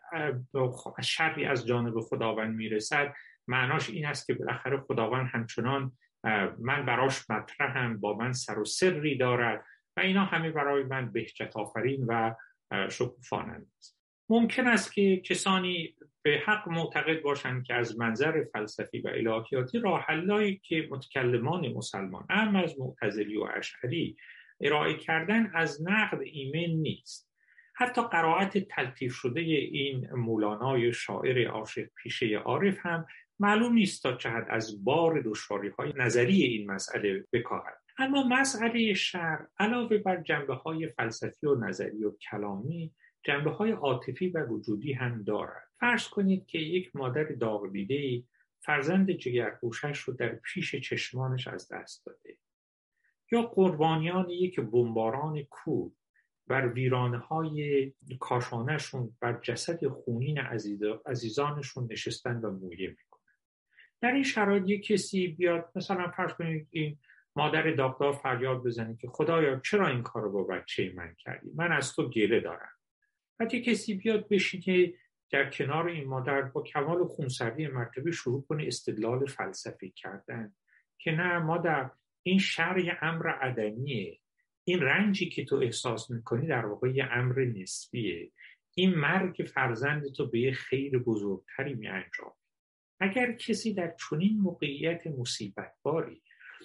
شری از جانب خداوند میرسد معناش این است که بالاخره خداوند همچنان من براش مطرحم، با من سر و سری دارد و اینا همه برای من بهجت آفرین و شکوفانند است. ممکن است که کسانی به حق معتقد باشند که از منظر فلسفی و الهیاتی راه حلایی که متکلمان مسلمان اما از معتزلی و اشعری ارائه کردن از نقد ایمن نیست. حتی قرائت تلطیف شده این مولانای شاعر عاشق پیشه عارف هم معلوم نیست تا چه حد از بار دشواری‌های نظری این مسئله بکاهد. اما مسئله شر علاوه بر جنبه‌های فلسفی و نظری و کلامی، جنبه‌های عاطفی و وجودی هم دارد. فرض کنید که یک مادر داغ‌دیده‌ای فرزند جگرگوشه‌اش رو در پیش چشمانش از دست داده، یا قربانیان یک بمباران کور بر ویرانه‌های کاشانه‌شون بر جسد خونین عزیزانشون نشستن و مویه میکنن. در این شرایط یک کسی بیاد، مثلا فرض کنید این مادر داغدار فریاد بزنه که خدایا چرا این کارو با بچه من کردی؟ من از تو گله دارم. حتی کسی بیاد بشینه در کنار این مادر با کمال خونسردی مرتبه شروع کنه استدلال فلسفی کردن که نه مادر، این شر یه امر عدمیه، این رنجی که تو احساس میکنی در واقع یه امر نسبیه، این مرگ فرزند تو به یه خیر بزرگتری می انجام. اگر کسی در چنین موقعیت مصیبت باری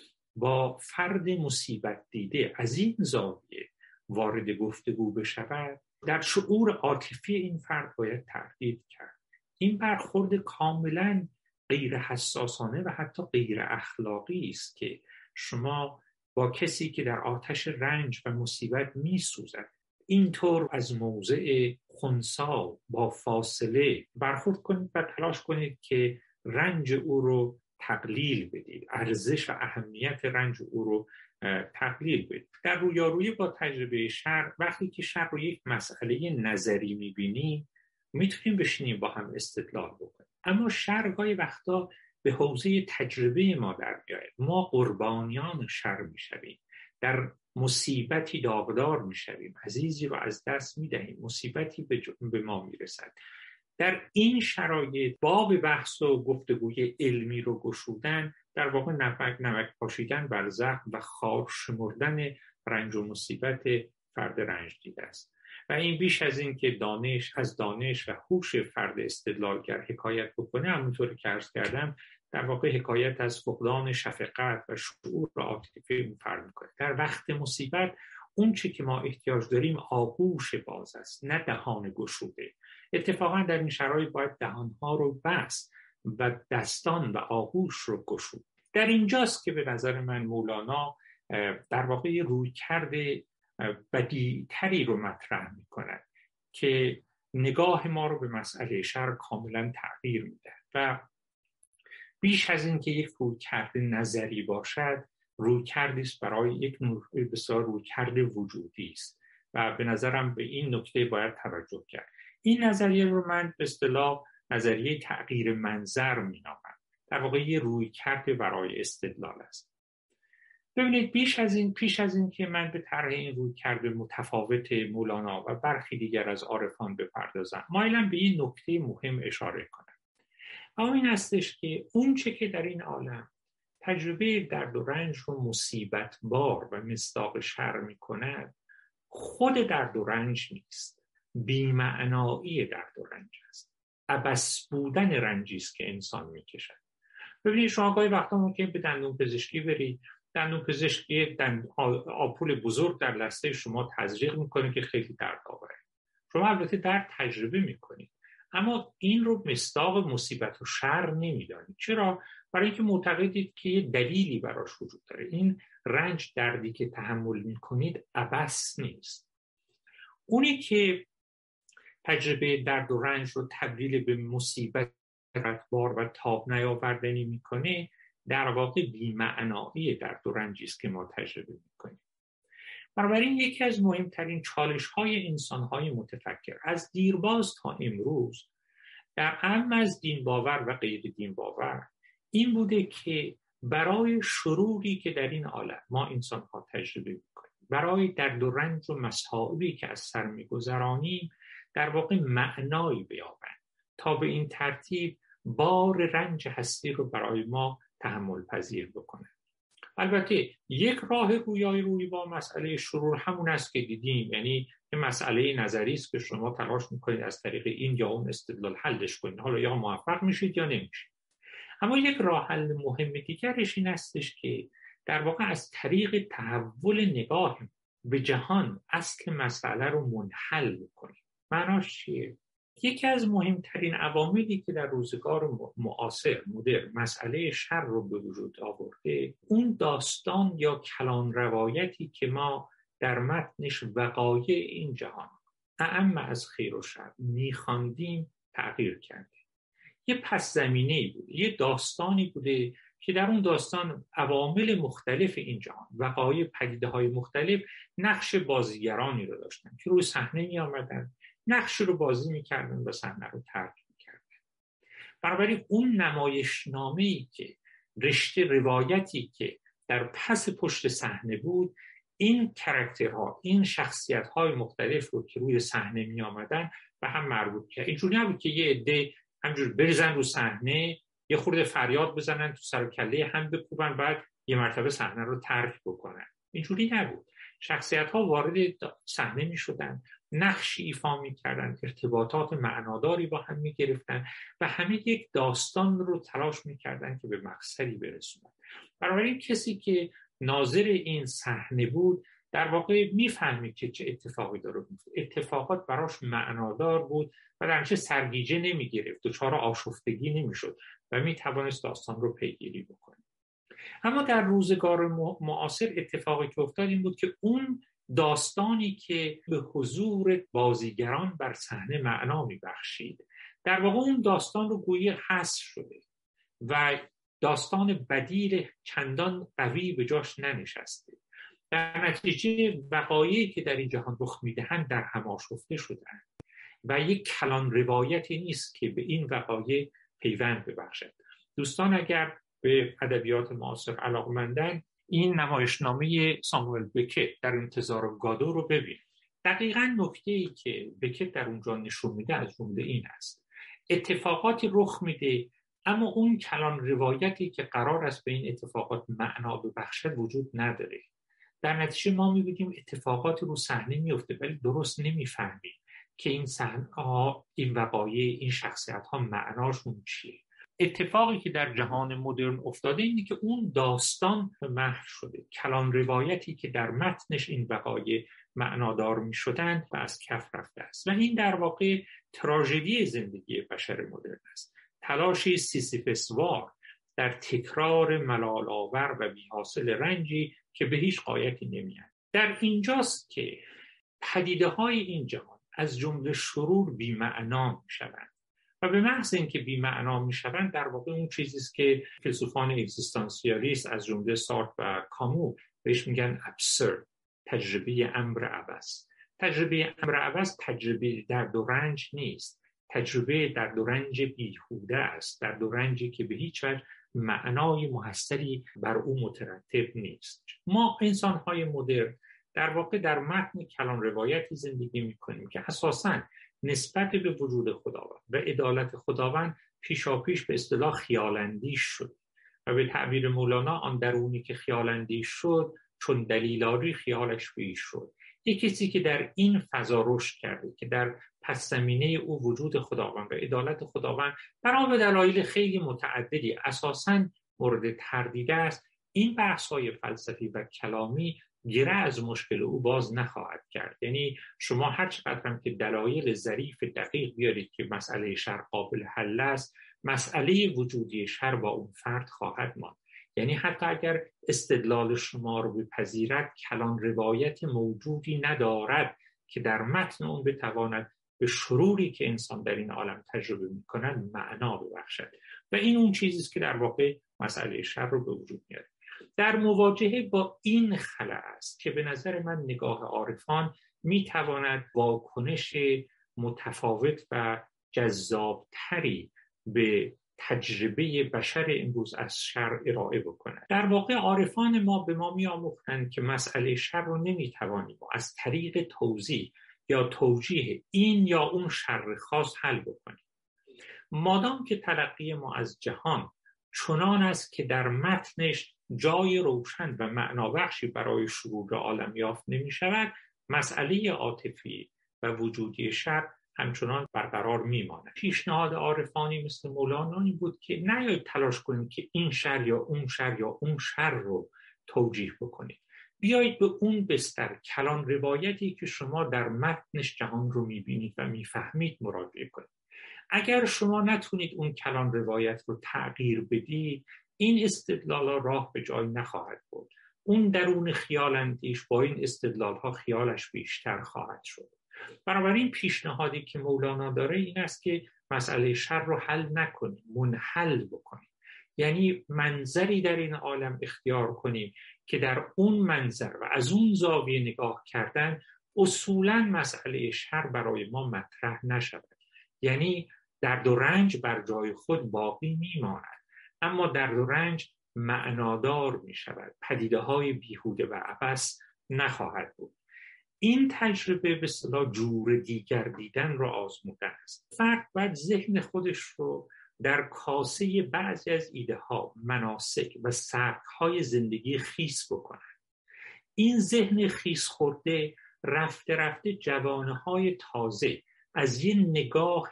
با فرد مصیبت دیده از این زاویه وارد گفتگو بشود، در شعور عاطفی این فرد باید تردید کرد. این برخورد کاملا غیر حساسانه و حتی غیر اخلاقی است که شما با کسی که در آتش رنج و مصیبت می سوزد اینطور از موضع خنثی با فاصله برخورد کنید و تلاش کنید که رنج او رو تقلیل بدید، ارزش و اهمیت رنج او رو تقلیل بدید. در رویارویی با تجربه شر، وقتی که شر رو یک مسئله نظری میبینیم میتونیم بشینیم با هم استدلال بکنیم، اما شر گاهی وقتا به حوزه تجربه ما در میاد. ما قربانیان شر میشویم، در مصیبتی داغدار میشویم، عزیزی رو از دست میدهیم، مصیبتی به ما میرسد. در این شرایط باب بحث و گفتگوی علمی رو گشودن در واقع نمک پاشیدن بر زخم و خار شمردن رنج و مصیبت فرد رنج دیده است. و این بیش از این که دانش و هوش فرد استدلالگر حکایت بکنه، همونطور که عرض کردم در واقع حکایت از فقدان شفقت و شعور عاطفی اون فرد میکنه. در وقت مصیبت اون چی که ما احتیاج داریم آغوش باز است، نه دهان گشوده. اتفاقا در این شرایط باید دهانها رو بست و دستان و آغوش رو گشود. در اینجاست که به نظر من مولانا در واقع رویکرد بدیع‌تری رو مطرح می‌کند که نگاه ما رو به مسئله شر کاملا تغییر میده و بیش از این که یک رویکرد نظری باشد، رویکردی است برای یک بسیار رویکرد وجودی است و به نظرم به این نکته باید توجه کرد. این نظریه رو من به اصطلاح نظریه تغییر منظر می‌نامم. در واقع یه رویکرد برای استدلال است. ببینید پیش از این که من به طرح این رویکرد متفاوت مولانا و برخی دیگر از عارفان بپردازم، مایلم به این نکته مهم اشاره کنم. اما این هستش که اون چه که در این عالم تجربه درد و رنج رو مصیبت بار و مصداق شر می‌کند، خود درد و رنج نیست، بی‌معنایی درد و رنج است. عبث بودن رنجی است که انسان میکشد. ببینید شما گاهی وقتا ممکنه به دندون پزشکی برید، دندون پزشکی آمپول بزرگ در لثه شما تزریق میکنه که خیلی دردآوره. شما البته درد تجربه میکنید، اما این رو مصداق مصیبت و شر نمیدانید. چرا؟ برای اینکه معتقدید که یه دلیلی براش وجود داره. این رنج، دردی که تحمل میکنید عبث نیست. اونی که تجربه درد و رنج رو تبدیل به مصیبت بار و تاب نیاوردنی میکنه، در واقع بی‌معنایی درد و رنجی است که ما تجربه میکنیم. بنابراین یکی از مهمترین چالش‌های انسان‌های متفکر از دیرباز تا امروز در علم از دین باور و غیر دین باور این بوده که برای شروری که در این عالم ما انسان‌ها تجربه میکنیم، برای درد و رنج و مصائبی که از سر میگذرانیم، در واقع معنایی بیابند تا به این ترتیب بار رنج هستی رو برای ما تحمل پذیر بکنه. البته یک راه روی با مسئله شرور همون است که دیدیم، یعنی یه مسئله نظری است که شما تلاش میکنید از طریق این یا اون استدلال حلش کنید، حالا یا موفق میشید یا نمیشید. اما یک راه حل مهم دیگرش این استش که در واقع از طریق تحول نگاه به جهان اصل مسئله رو منحل بکنید. معناش چیه؟ یکی از مهمترین عواملی که در روزگار معاصر مدرن مسئله شر رو به وجود آورده، اون داستان یا کلان روایتی که ما در متنش وقایع این جهان اعم از خیر و شر میخواندیم تغییر کرده. یه پس زمینه‌ای بوده، یه داستانی بوده که در اون داستان عوامل مختلف این جهان، وقایع، پدیده‌های مختلف نقش بازیگرانی رو داشتن که روی صحنه می آمدن، نقش رو بازی میکردن و صحنه رو ترک میکردن. بنابراین اون نمایشنامه‌ای که رشته روایتی که در پس پشت صحنه بود، این کاراکترها، این شخصیت‌های مختلف رو که روی صحنه می آمدن به هم مربوط کرد. اینجوری نبود که یه عده همجور بریزن رو صحنه، یه خورده فریاد بزنن تو سر و کله هم بکوبن، بعد یه مرتبه صحنه رو ترک بکنن. اینجوری نبود. شخصیت‌ها وارد صحنه می‌شدن، نقشی ایفا می‌کردن، ارتباطات معناداری با هم می‌گرفتن و همه یک داستان رو تلاش می‌کردن که به مقصدی برسونن. بنابراین کسی که ناظر این صحنه بود در واقع می‌فهمید که چه اتفاقی داره می‌افته. اتفاقات براش معنادار بود و در نتیجه سرگیجه نمی‌گرفت، دچار آشفتگی نمی‌شد و می‌توانست داستان رو پیگیری بکنه. اما در روزگار معاصر اتفاقی که افتاد این بود که اون داستانی که به حضور بازیگران بر صحنه معنا می‌بخشید، در واقع اون داستان رو گویی حذف شده و داستان بدیل چندان قوی به جاش ننشسته. در نتیجه وقایعی که در این جهان رخ می‌دهند در هم آشفته شدند و یک کلان روایتی نیست که به این وقایع پیوند ببخشد. دوستان اگر به ادبیات معاصر علاقمندن، این نمایشنامه ساموئل بکت در انتظار گادو رو ببینید. دقیقاً نکته‌ای که بکت در اونجا نشون میده از جمله این است: اتفاقاتی رخ میده اما اون کلان روایتی که قرار است به این اتفاقات معنا ببخشد وجود نداره. در نتیجه ما می‌بینیم اتفاقات رو صحنه میفته ولی درست نمی‌فهمیم که این صحنه‌ها، این وقایع، این شخصیت‌ها معناشون چیه. اتفاقی که در جهان مدرن افتاده اینه که اون داستان محو شده، کلان روایتی که در متنش این وقایع معنادار می شدند و از کف رفته است و این در واقع تراژدی زندگی بشر مدرن است. تلاشی سیسیفسوار در تکرار ملال‌آور و بی‌حاصل رنجی که به هیچ غایتی نمی‌آید. در اینجاست که پدیده‌های این جهان از جمله شرور بی‌معنا می‌شوند و به محض اینکه بی‌معنا می‌شوند در واقع اون چیزی است که فیلسوفان اگزیستانسیالیست از جمله سارتر و کامو بهش میگن ابسورد، تجربه امر عبث. تجربه امر عبث تجربه درد و رنج نیست، تجربه درد و رنج بیهوده است، درد و رنجی که به هیچ وجه معنای محصلی بر او مترتب نیست. ما انسان‌های مدرن در واقع در متن کلان روایتی زندگی می‌کنیم که اساساً نسبت به وجود خداوند و عدالت خداوند پیشاپیش به اصطلاح خیالاندیش شد و به تعبیر مولانا آن درونی که خیالاندیش شد چون دلیلاری خیالش بیش شد. یک کسی که در این فضا رشد کرده، که در پس زمینه او وجود خداوند و عدالت خداوند بنا به دلایل خیلی متعددی اساساً مورد تردید است، این بحث‌های فلسفی و کلامی گره از مشکل او باز نخواهد کرد. یعنی شما هر چقدر هم که دلایل ظریف دقیق بیارید که مسئله شر قابل حل است، مسئله وجودی شر با اون فرد خواهد ماند. یعنی حتی اگر استدلال شما رو بپذیرد، کلان روایت موجودی ندارد که در متن اون بتواند به شروری که انسان در این عالم تجربه می‌کند معنا ببخشد. و این اون چیزی است که در واقع مسئله شر رو به وجود میاره. در مواجهه با این خلأ است که به نظر من نگاه عارفان میتواند واکنش متفاوت و جذابتری به تجربه بشر امروز از شر ارائه بکند. در واقع عارفان ما به ما می‌آموختند که مسئله شر رو نمیتوانیم از طریق توضیح یا توجیه این یا اون شر خاص حل بکنیم. مادام که تلقی ما از جهان چنان است که در متنش جای روشن و معنابخشی برای شرور عالم یافت نمی شود، مسئله عاطفی و وجودی شر همچنان برقرار می ماند. پیشنهاد عارفانی مثل مولانا این بود که نیایید تلاش کنید که این شر یا اون شر یا اون شر رو توجیه بکنید. بیایید به اون بستر کلان روایتی که شما در متنش جهان رو می بینید و می فهمید مراجعه کنید. اگر شما نتونید اون کلان روایت رو تغییر بدید، این استدلال راه به جای نخواهد برد. اون درون خیال اندیش با این استدلال ها خیالش بیشتر خواهد شد. بنابراین پیشنهادی که مولانا داره این است که مسئله شر رو حل نکنیم، منحل بکنیم. یعنی منظری در این عالم اختیار کنیم که در اون منظر و از اون زاویه نگاه کردن اصولاً مسئله شر برای ما مطرح نشود. یعنی درد و رنج بر جای خود باقی میماند، اما درد و رنج معنادار می شود، پدیده های بیهوده و عبث نخواهد بود. این تجربه به اصطلاح جور دیگر دیدن را آزمودن است. فرد باید ذهن خودش رو در کاسه بعضی از ایده ها، مناسک و سبک های زندگی خیس بکنن. این ذهن خیس خورده رفته رفته جوانه های تازه از یه نگاه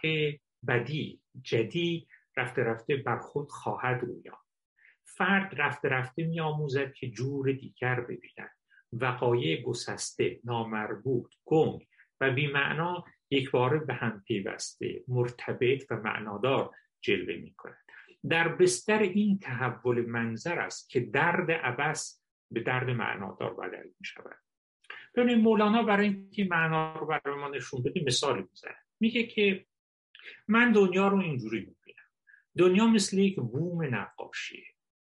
بدی جدید رفته رفته بر خود خواهد رویان. فرد رفته رفته می آموزد که جور دیگر ببیند، وقایع گسسته، نامربوط، گنگ و بی‌معنا یکباره به هم پیوسته، مرتبط و معنادار جلوه می کند. در بستر این تحول منظر است که درد عبث به درد معنادار بدل می شود. ببینید مولانا برای اینکه معنا رو برای ما نشون بده مثالی میزنه. میگه که من دنیا رو اینجوری میبینم. دنیا مثل یک بوم نقاشیه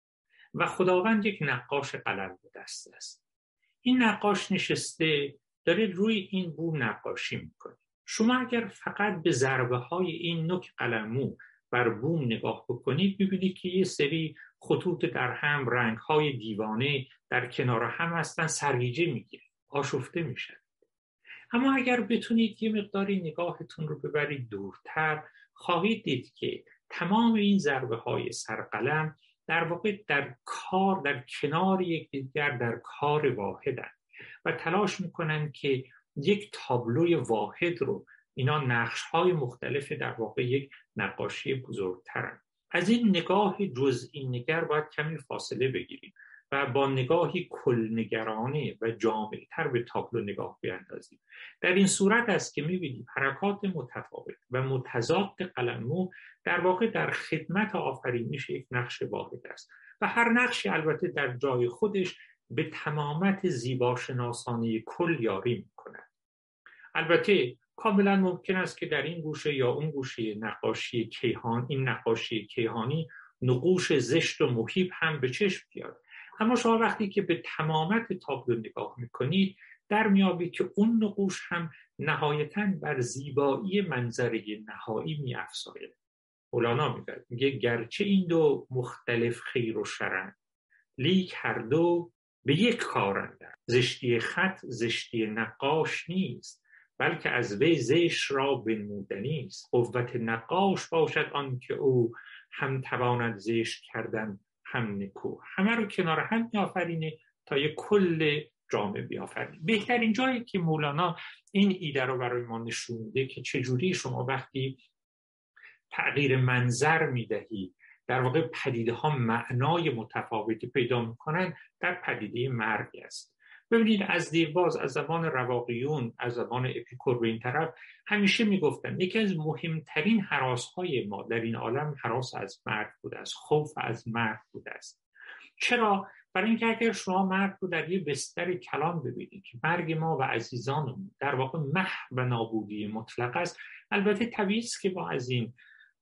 و خداوند یک نقاش قلم به دست است. این نقاش نشسته داره روی این بوم نقاشی میکنه. شما اگر فقط به ضربه های این نوک قلمو بر بوم نگاه بکنید ببینید که یه سری خطوط در هم، رنگ های دیوانه در کنار هم هستن، سرگیجه میگیره، آشفته میشن. اما اگر بتونید یه مقداری نگاهتون رو ببرید دورتر، خواهید دید که تمام این ضربه های سرقلم در واقع در کار، در کنار یکدیگر در کار واحدن و تلاش میکنن که یک تابلوی واحد رو، اینا نقش های مختلف در واقع یک نقاشی بزرگترن. از این نگاه جزئی نگر باید کمی فاصله بگیریم و با نگاهی کلنگرانه و جامع‌تر به تابلو نگاه بیندازیم. در این صورت است که می‌بینیم حرکات متفاوت و متضاد قلممو در واقع در خدمت آفرینش یک نقش واحد است و هر نقشی البته در جای خودش به تمامت زیباشناسانه کل یاری می‌کند. البته کاملا ممکن است که در این گوشه یا اون گوشه نقاشی کیهان، این نقاشی کیهانی نقوش زشت و مخیب هم به چشم بیاد. اما شما وقتی که به تمامت تابلو نگاه میکنید در میابید که اون نقوش هم نهایتاً بر زیبایی منظره نهایی میافزاید. مولانا میگه گرچه این دو مختلف خیر و شرن، لیک هر دو به یک کارندن. زشتی خط زشتی نقاش نیست، بلکه از وی زشت را بنمودنی است. قوت نقاش باشد آن که او هم تواند زشت کردن هم نکو. همه رو کنار هم میآفرینه تا یک کل جامعه بیافرینید. بهترین جایی که مولانا این ایده رو برای ما نشون میده که چجوری شما وقتی تغییر منظر میدهی در واقع پدیده ها معنای متفاوتی پیدا میکنن، در پدیده مرگ است. ببینید از دیرباز از زبان رواقیون، از زبان اپیکور به این طرف همیشه میگفتن یکی از مهمترین هراس‌های ما در این عالم هراس از مرگ بوده است، خوف از مرگ بوده است. چرا؟ برای اینکه اگر شما مرگ رو در یه بستر کلان ببینید که مرگ ما و عزیزانمون در واقع محو و نابودی مطلق است، البته طبیعی است که ما از این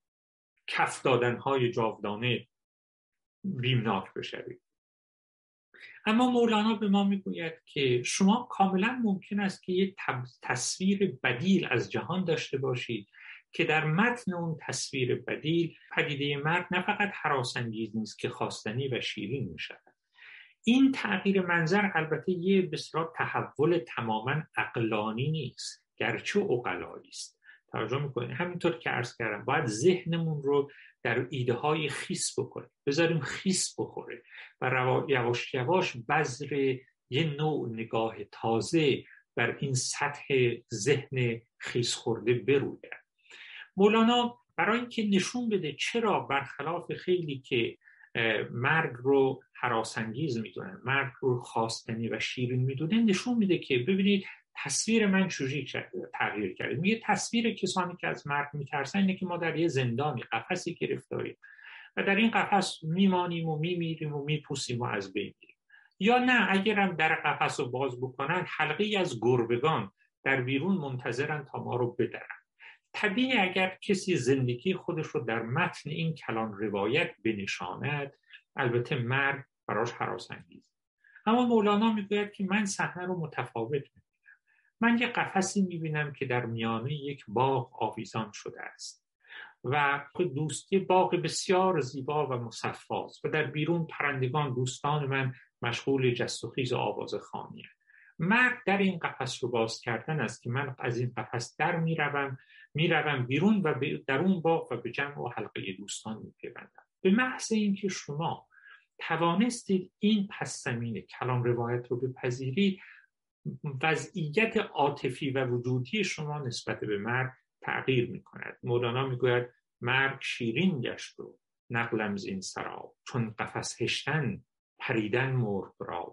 کف دادن‌های جاودانه بیمناک بشوید. اما مولانا به ما میگوید که شما کاملا ممکن است که یک تصویر بدیل از جهان داشته باشید که در متن اون تصویر بدیل پدیده مرگ نه فقط هراس‌انگیز نیست که خواستنی و شیرین میشود. این تغییر منظر البته یه بسیار تحول تماما عقلانی نیست، گرچه عقلایی است. توجه میکنید؟ همینطور که عرض کردم باید ذهنمون رو در ایده های خیس بکنیم، بذاریم خیس بخوره و یواش یواش بذر یه نوع نگاه تازه بر این سطح ذهن خیس خورده بروید. مولانا برای اینکه نشون بده چرا برخلاف خیلی که مرگ رو هراس‌انگیز میدونن، مرگ رو خواستنی و شیرین میدونن، نشون میده که ببینید تصویر من چجوری تغییر کرده. میگه تصویر کسانی که از مرگ میترسن اینه که ما در یه زندانی قفسی گرفتاریم و در این قفس میمانیم و میمیریم و میپوسیم و از بین میریم. یا نه اگرم در قفس رو باز بکنن حلقه‌ای از گربگان در بیرون منتظرن تا ما رو بدرن. طبیعی اگر کسی زندگی خودش رو در متن این کلان روایت بنشاند، البته مرگ براش هراس‌انگیز. اما مولانا میگوید که من صحنه رو متفاوت میبینم. من یه قفسی میبینم که در میانه یک باغ آویزان شده است و دوستی باغ بسیار زیبا و مصفاست و در بیرون پرندگان دوستان من مشغول جست و خیز و آواز خوانی هستند. مرگ در این قفس رو باز کردن است که من از این قفس در میروم بیرون و در اون باغ و به جمع و حلقه دوستان میپیوندم. به محض اینکه شما توانستید این پس زمینه کلام روایت رو بپذیرید، وضعیت عاطفی و وجودی شما نسبت به مرگ تغییر میکند. مولانا میگوید مرگ شیرین گشت و نقلم زین سراب، چون قفس هشتن پریدن مرغ را.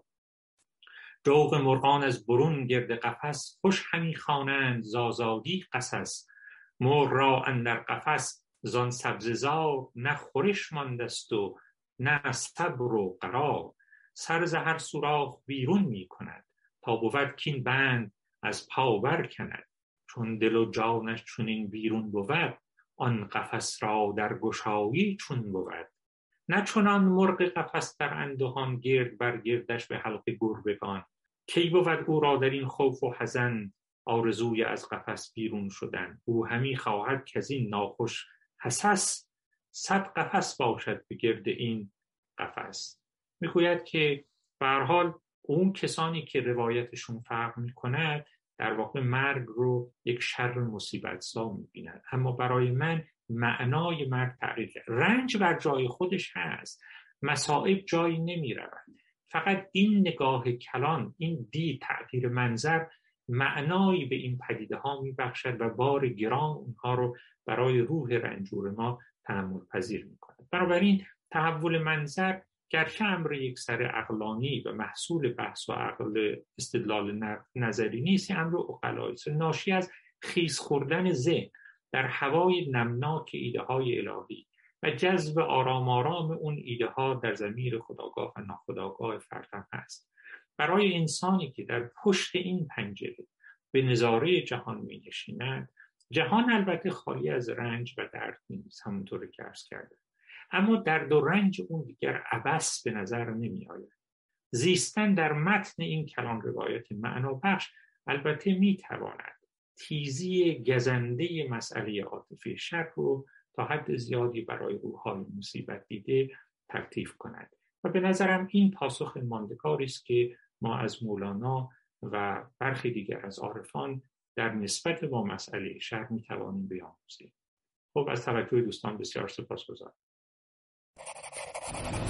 جوق مرغان از برون گرد قفس، خوش همی خوانند ز آزادی قصص. مرغ را اندر قفس زان سبززار، نه خورش ماندست و نه صبر و قرار. سر ز هر سوراخ بیرون میکند، تا بود کین بند از پا برکند. چون دل و جانش چنین بیرون بود، آن قفس را در گشایی چون بود. نه چنان مرغ قفس در اندهان، گرد بر گردش به حلق گربگان. کی بود او را در این خوف و حزن، آرزوی از قفس بیرون شدن. او همی خواهد که از این ناخوش حسس، صد قفس باشد به گرد این قفس. میگوید که به هر حال اون کسانی که روایتشون فرق میکند در واقع مرگ رو یک شر مصیبت‌زا میبینند، اما برای من معنای مرگ تغییر کرد. رنج بر جای خودش هست، مصائب جایی نمیروند، فقط این نگاه کلان، این دید، تغییر منظر معنایی به این پدیده ها میبخشد و بار گران اونها رو برای روح رنجور ما تحمل پذیر میکند. بنابراین تحول منظر گرچه امر یک سر عقلانی و محصول بحث و عقل استدلال نظری نیست، امر عقلایی است، ناشی از خیس خوردن ذهن در هوای نمناک ایده های الهی و جذب آرام آرام اون ایده ها در ضمیر خودآگاه و ناخودآگاه فردم هست. برای انسانی که در پشت این پنجره به نظاره جهان می نشیند، جهان البته خالی از رنج و درد نیست، همونطور که عرض کرده، اما درد و رنج اون دیگر عبث به نظر نمی آید. زیستن در متن این کلام روایت معنا بخش البته می تواند تیزی گزنده مسئله عاطفی شر رو تا حد زیادی برای روح‌های مصیبت دیده تلطیف کند و به نظرم این پاسخ ماندگاری است که ما از مولانا و برخی دیگر از عارفان در نسبت با مسئله شر می توانیم بیاموزیم. خب از توجه دوستان بسیار سپاسگزارم.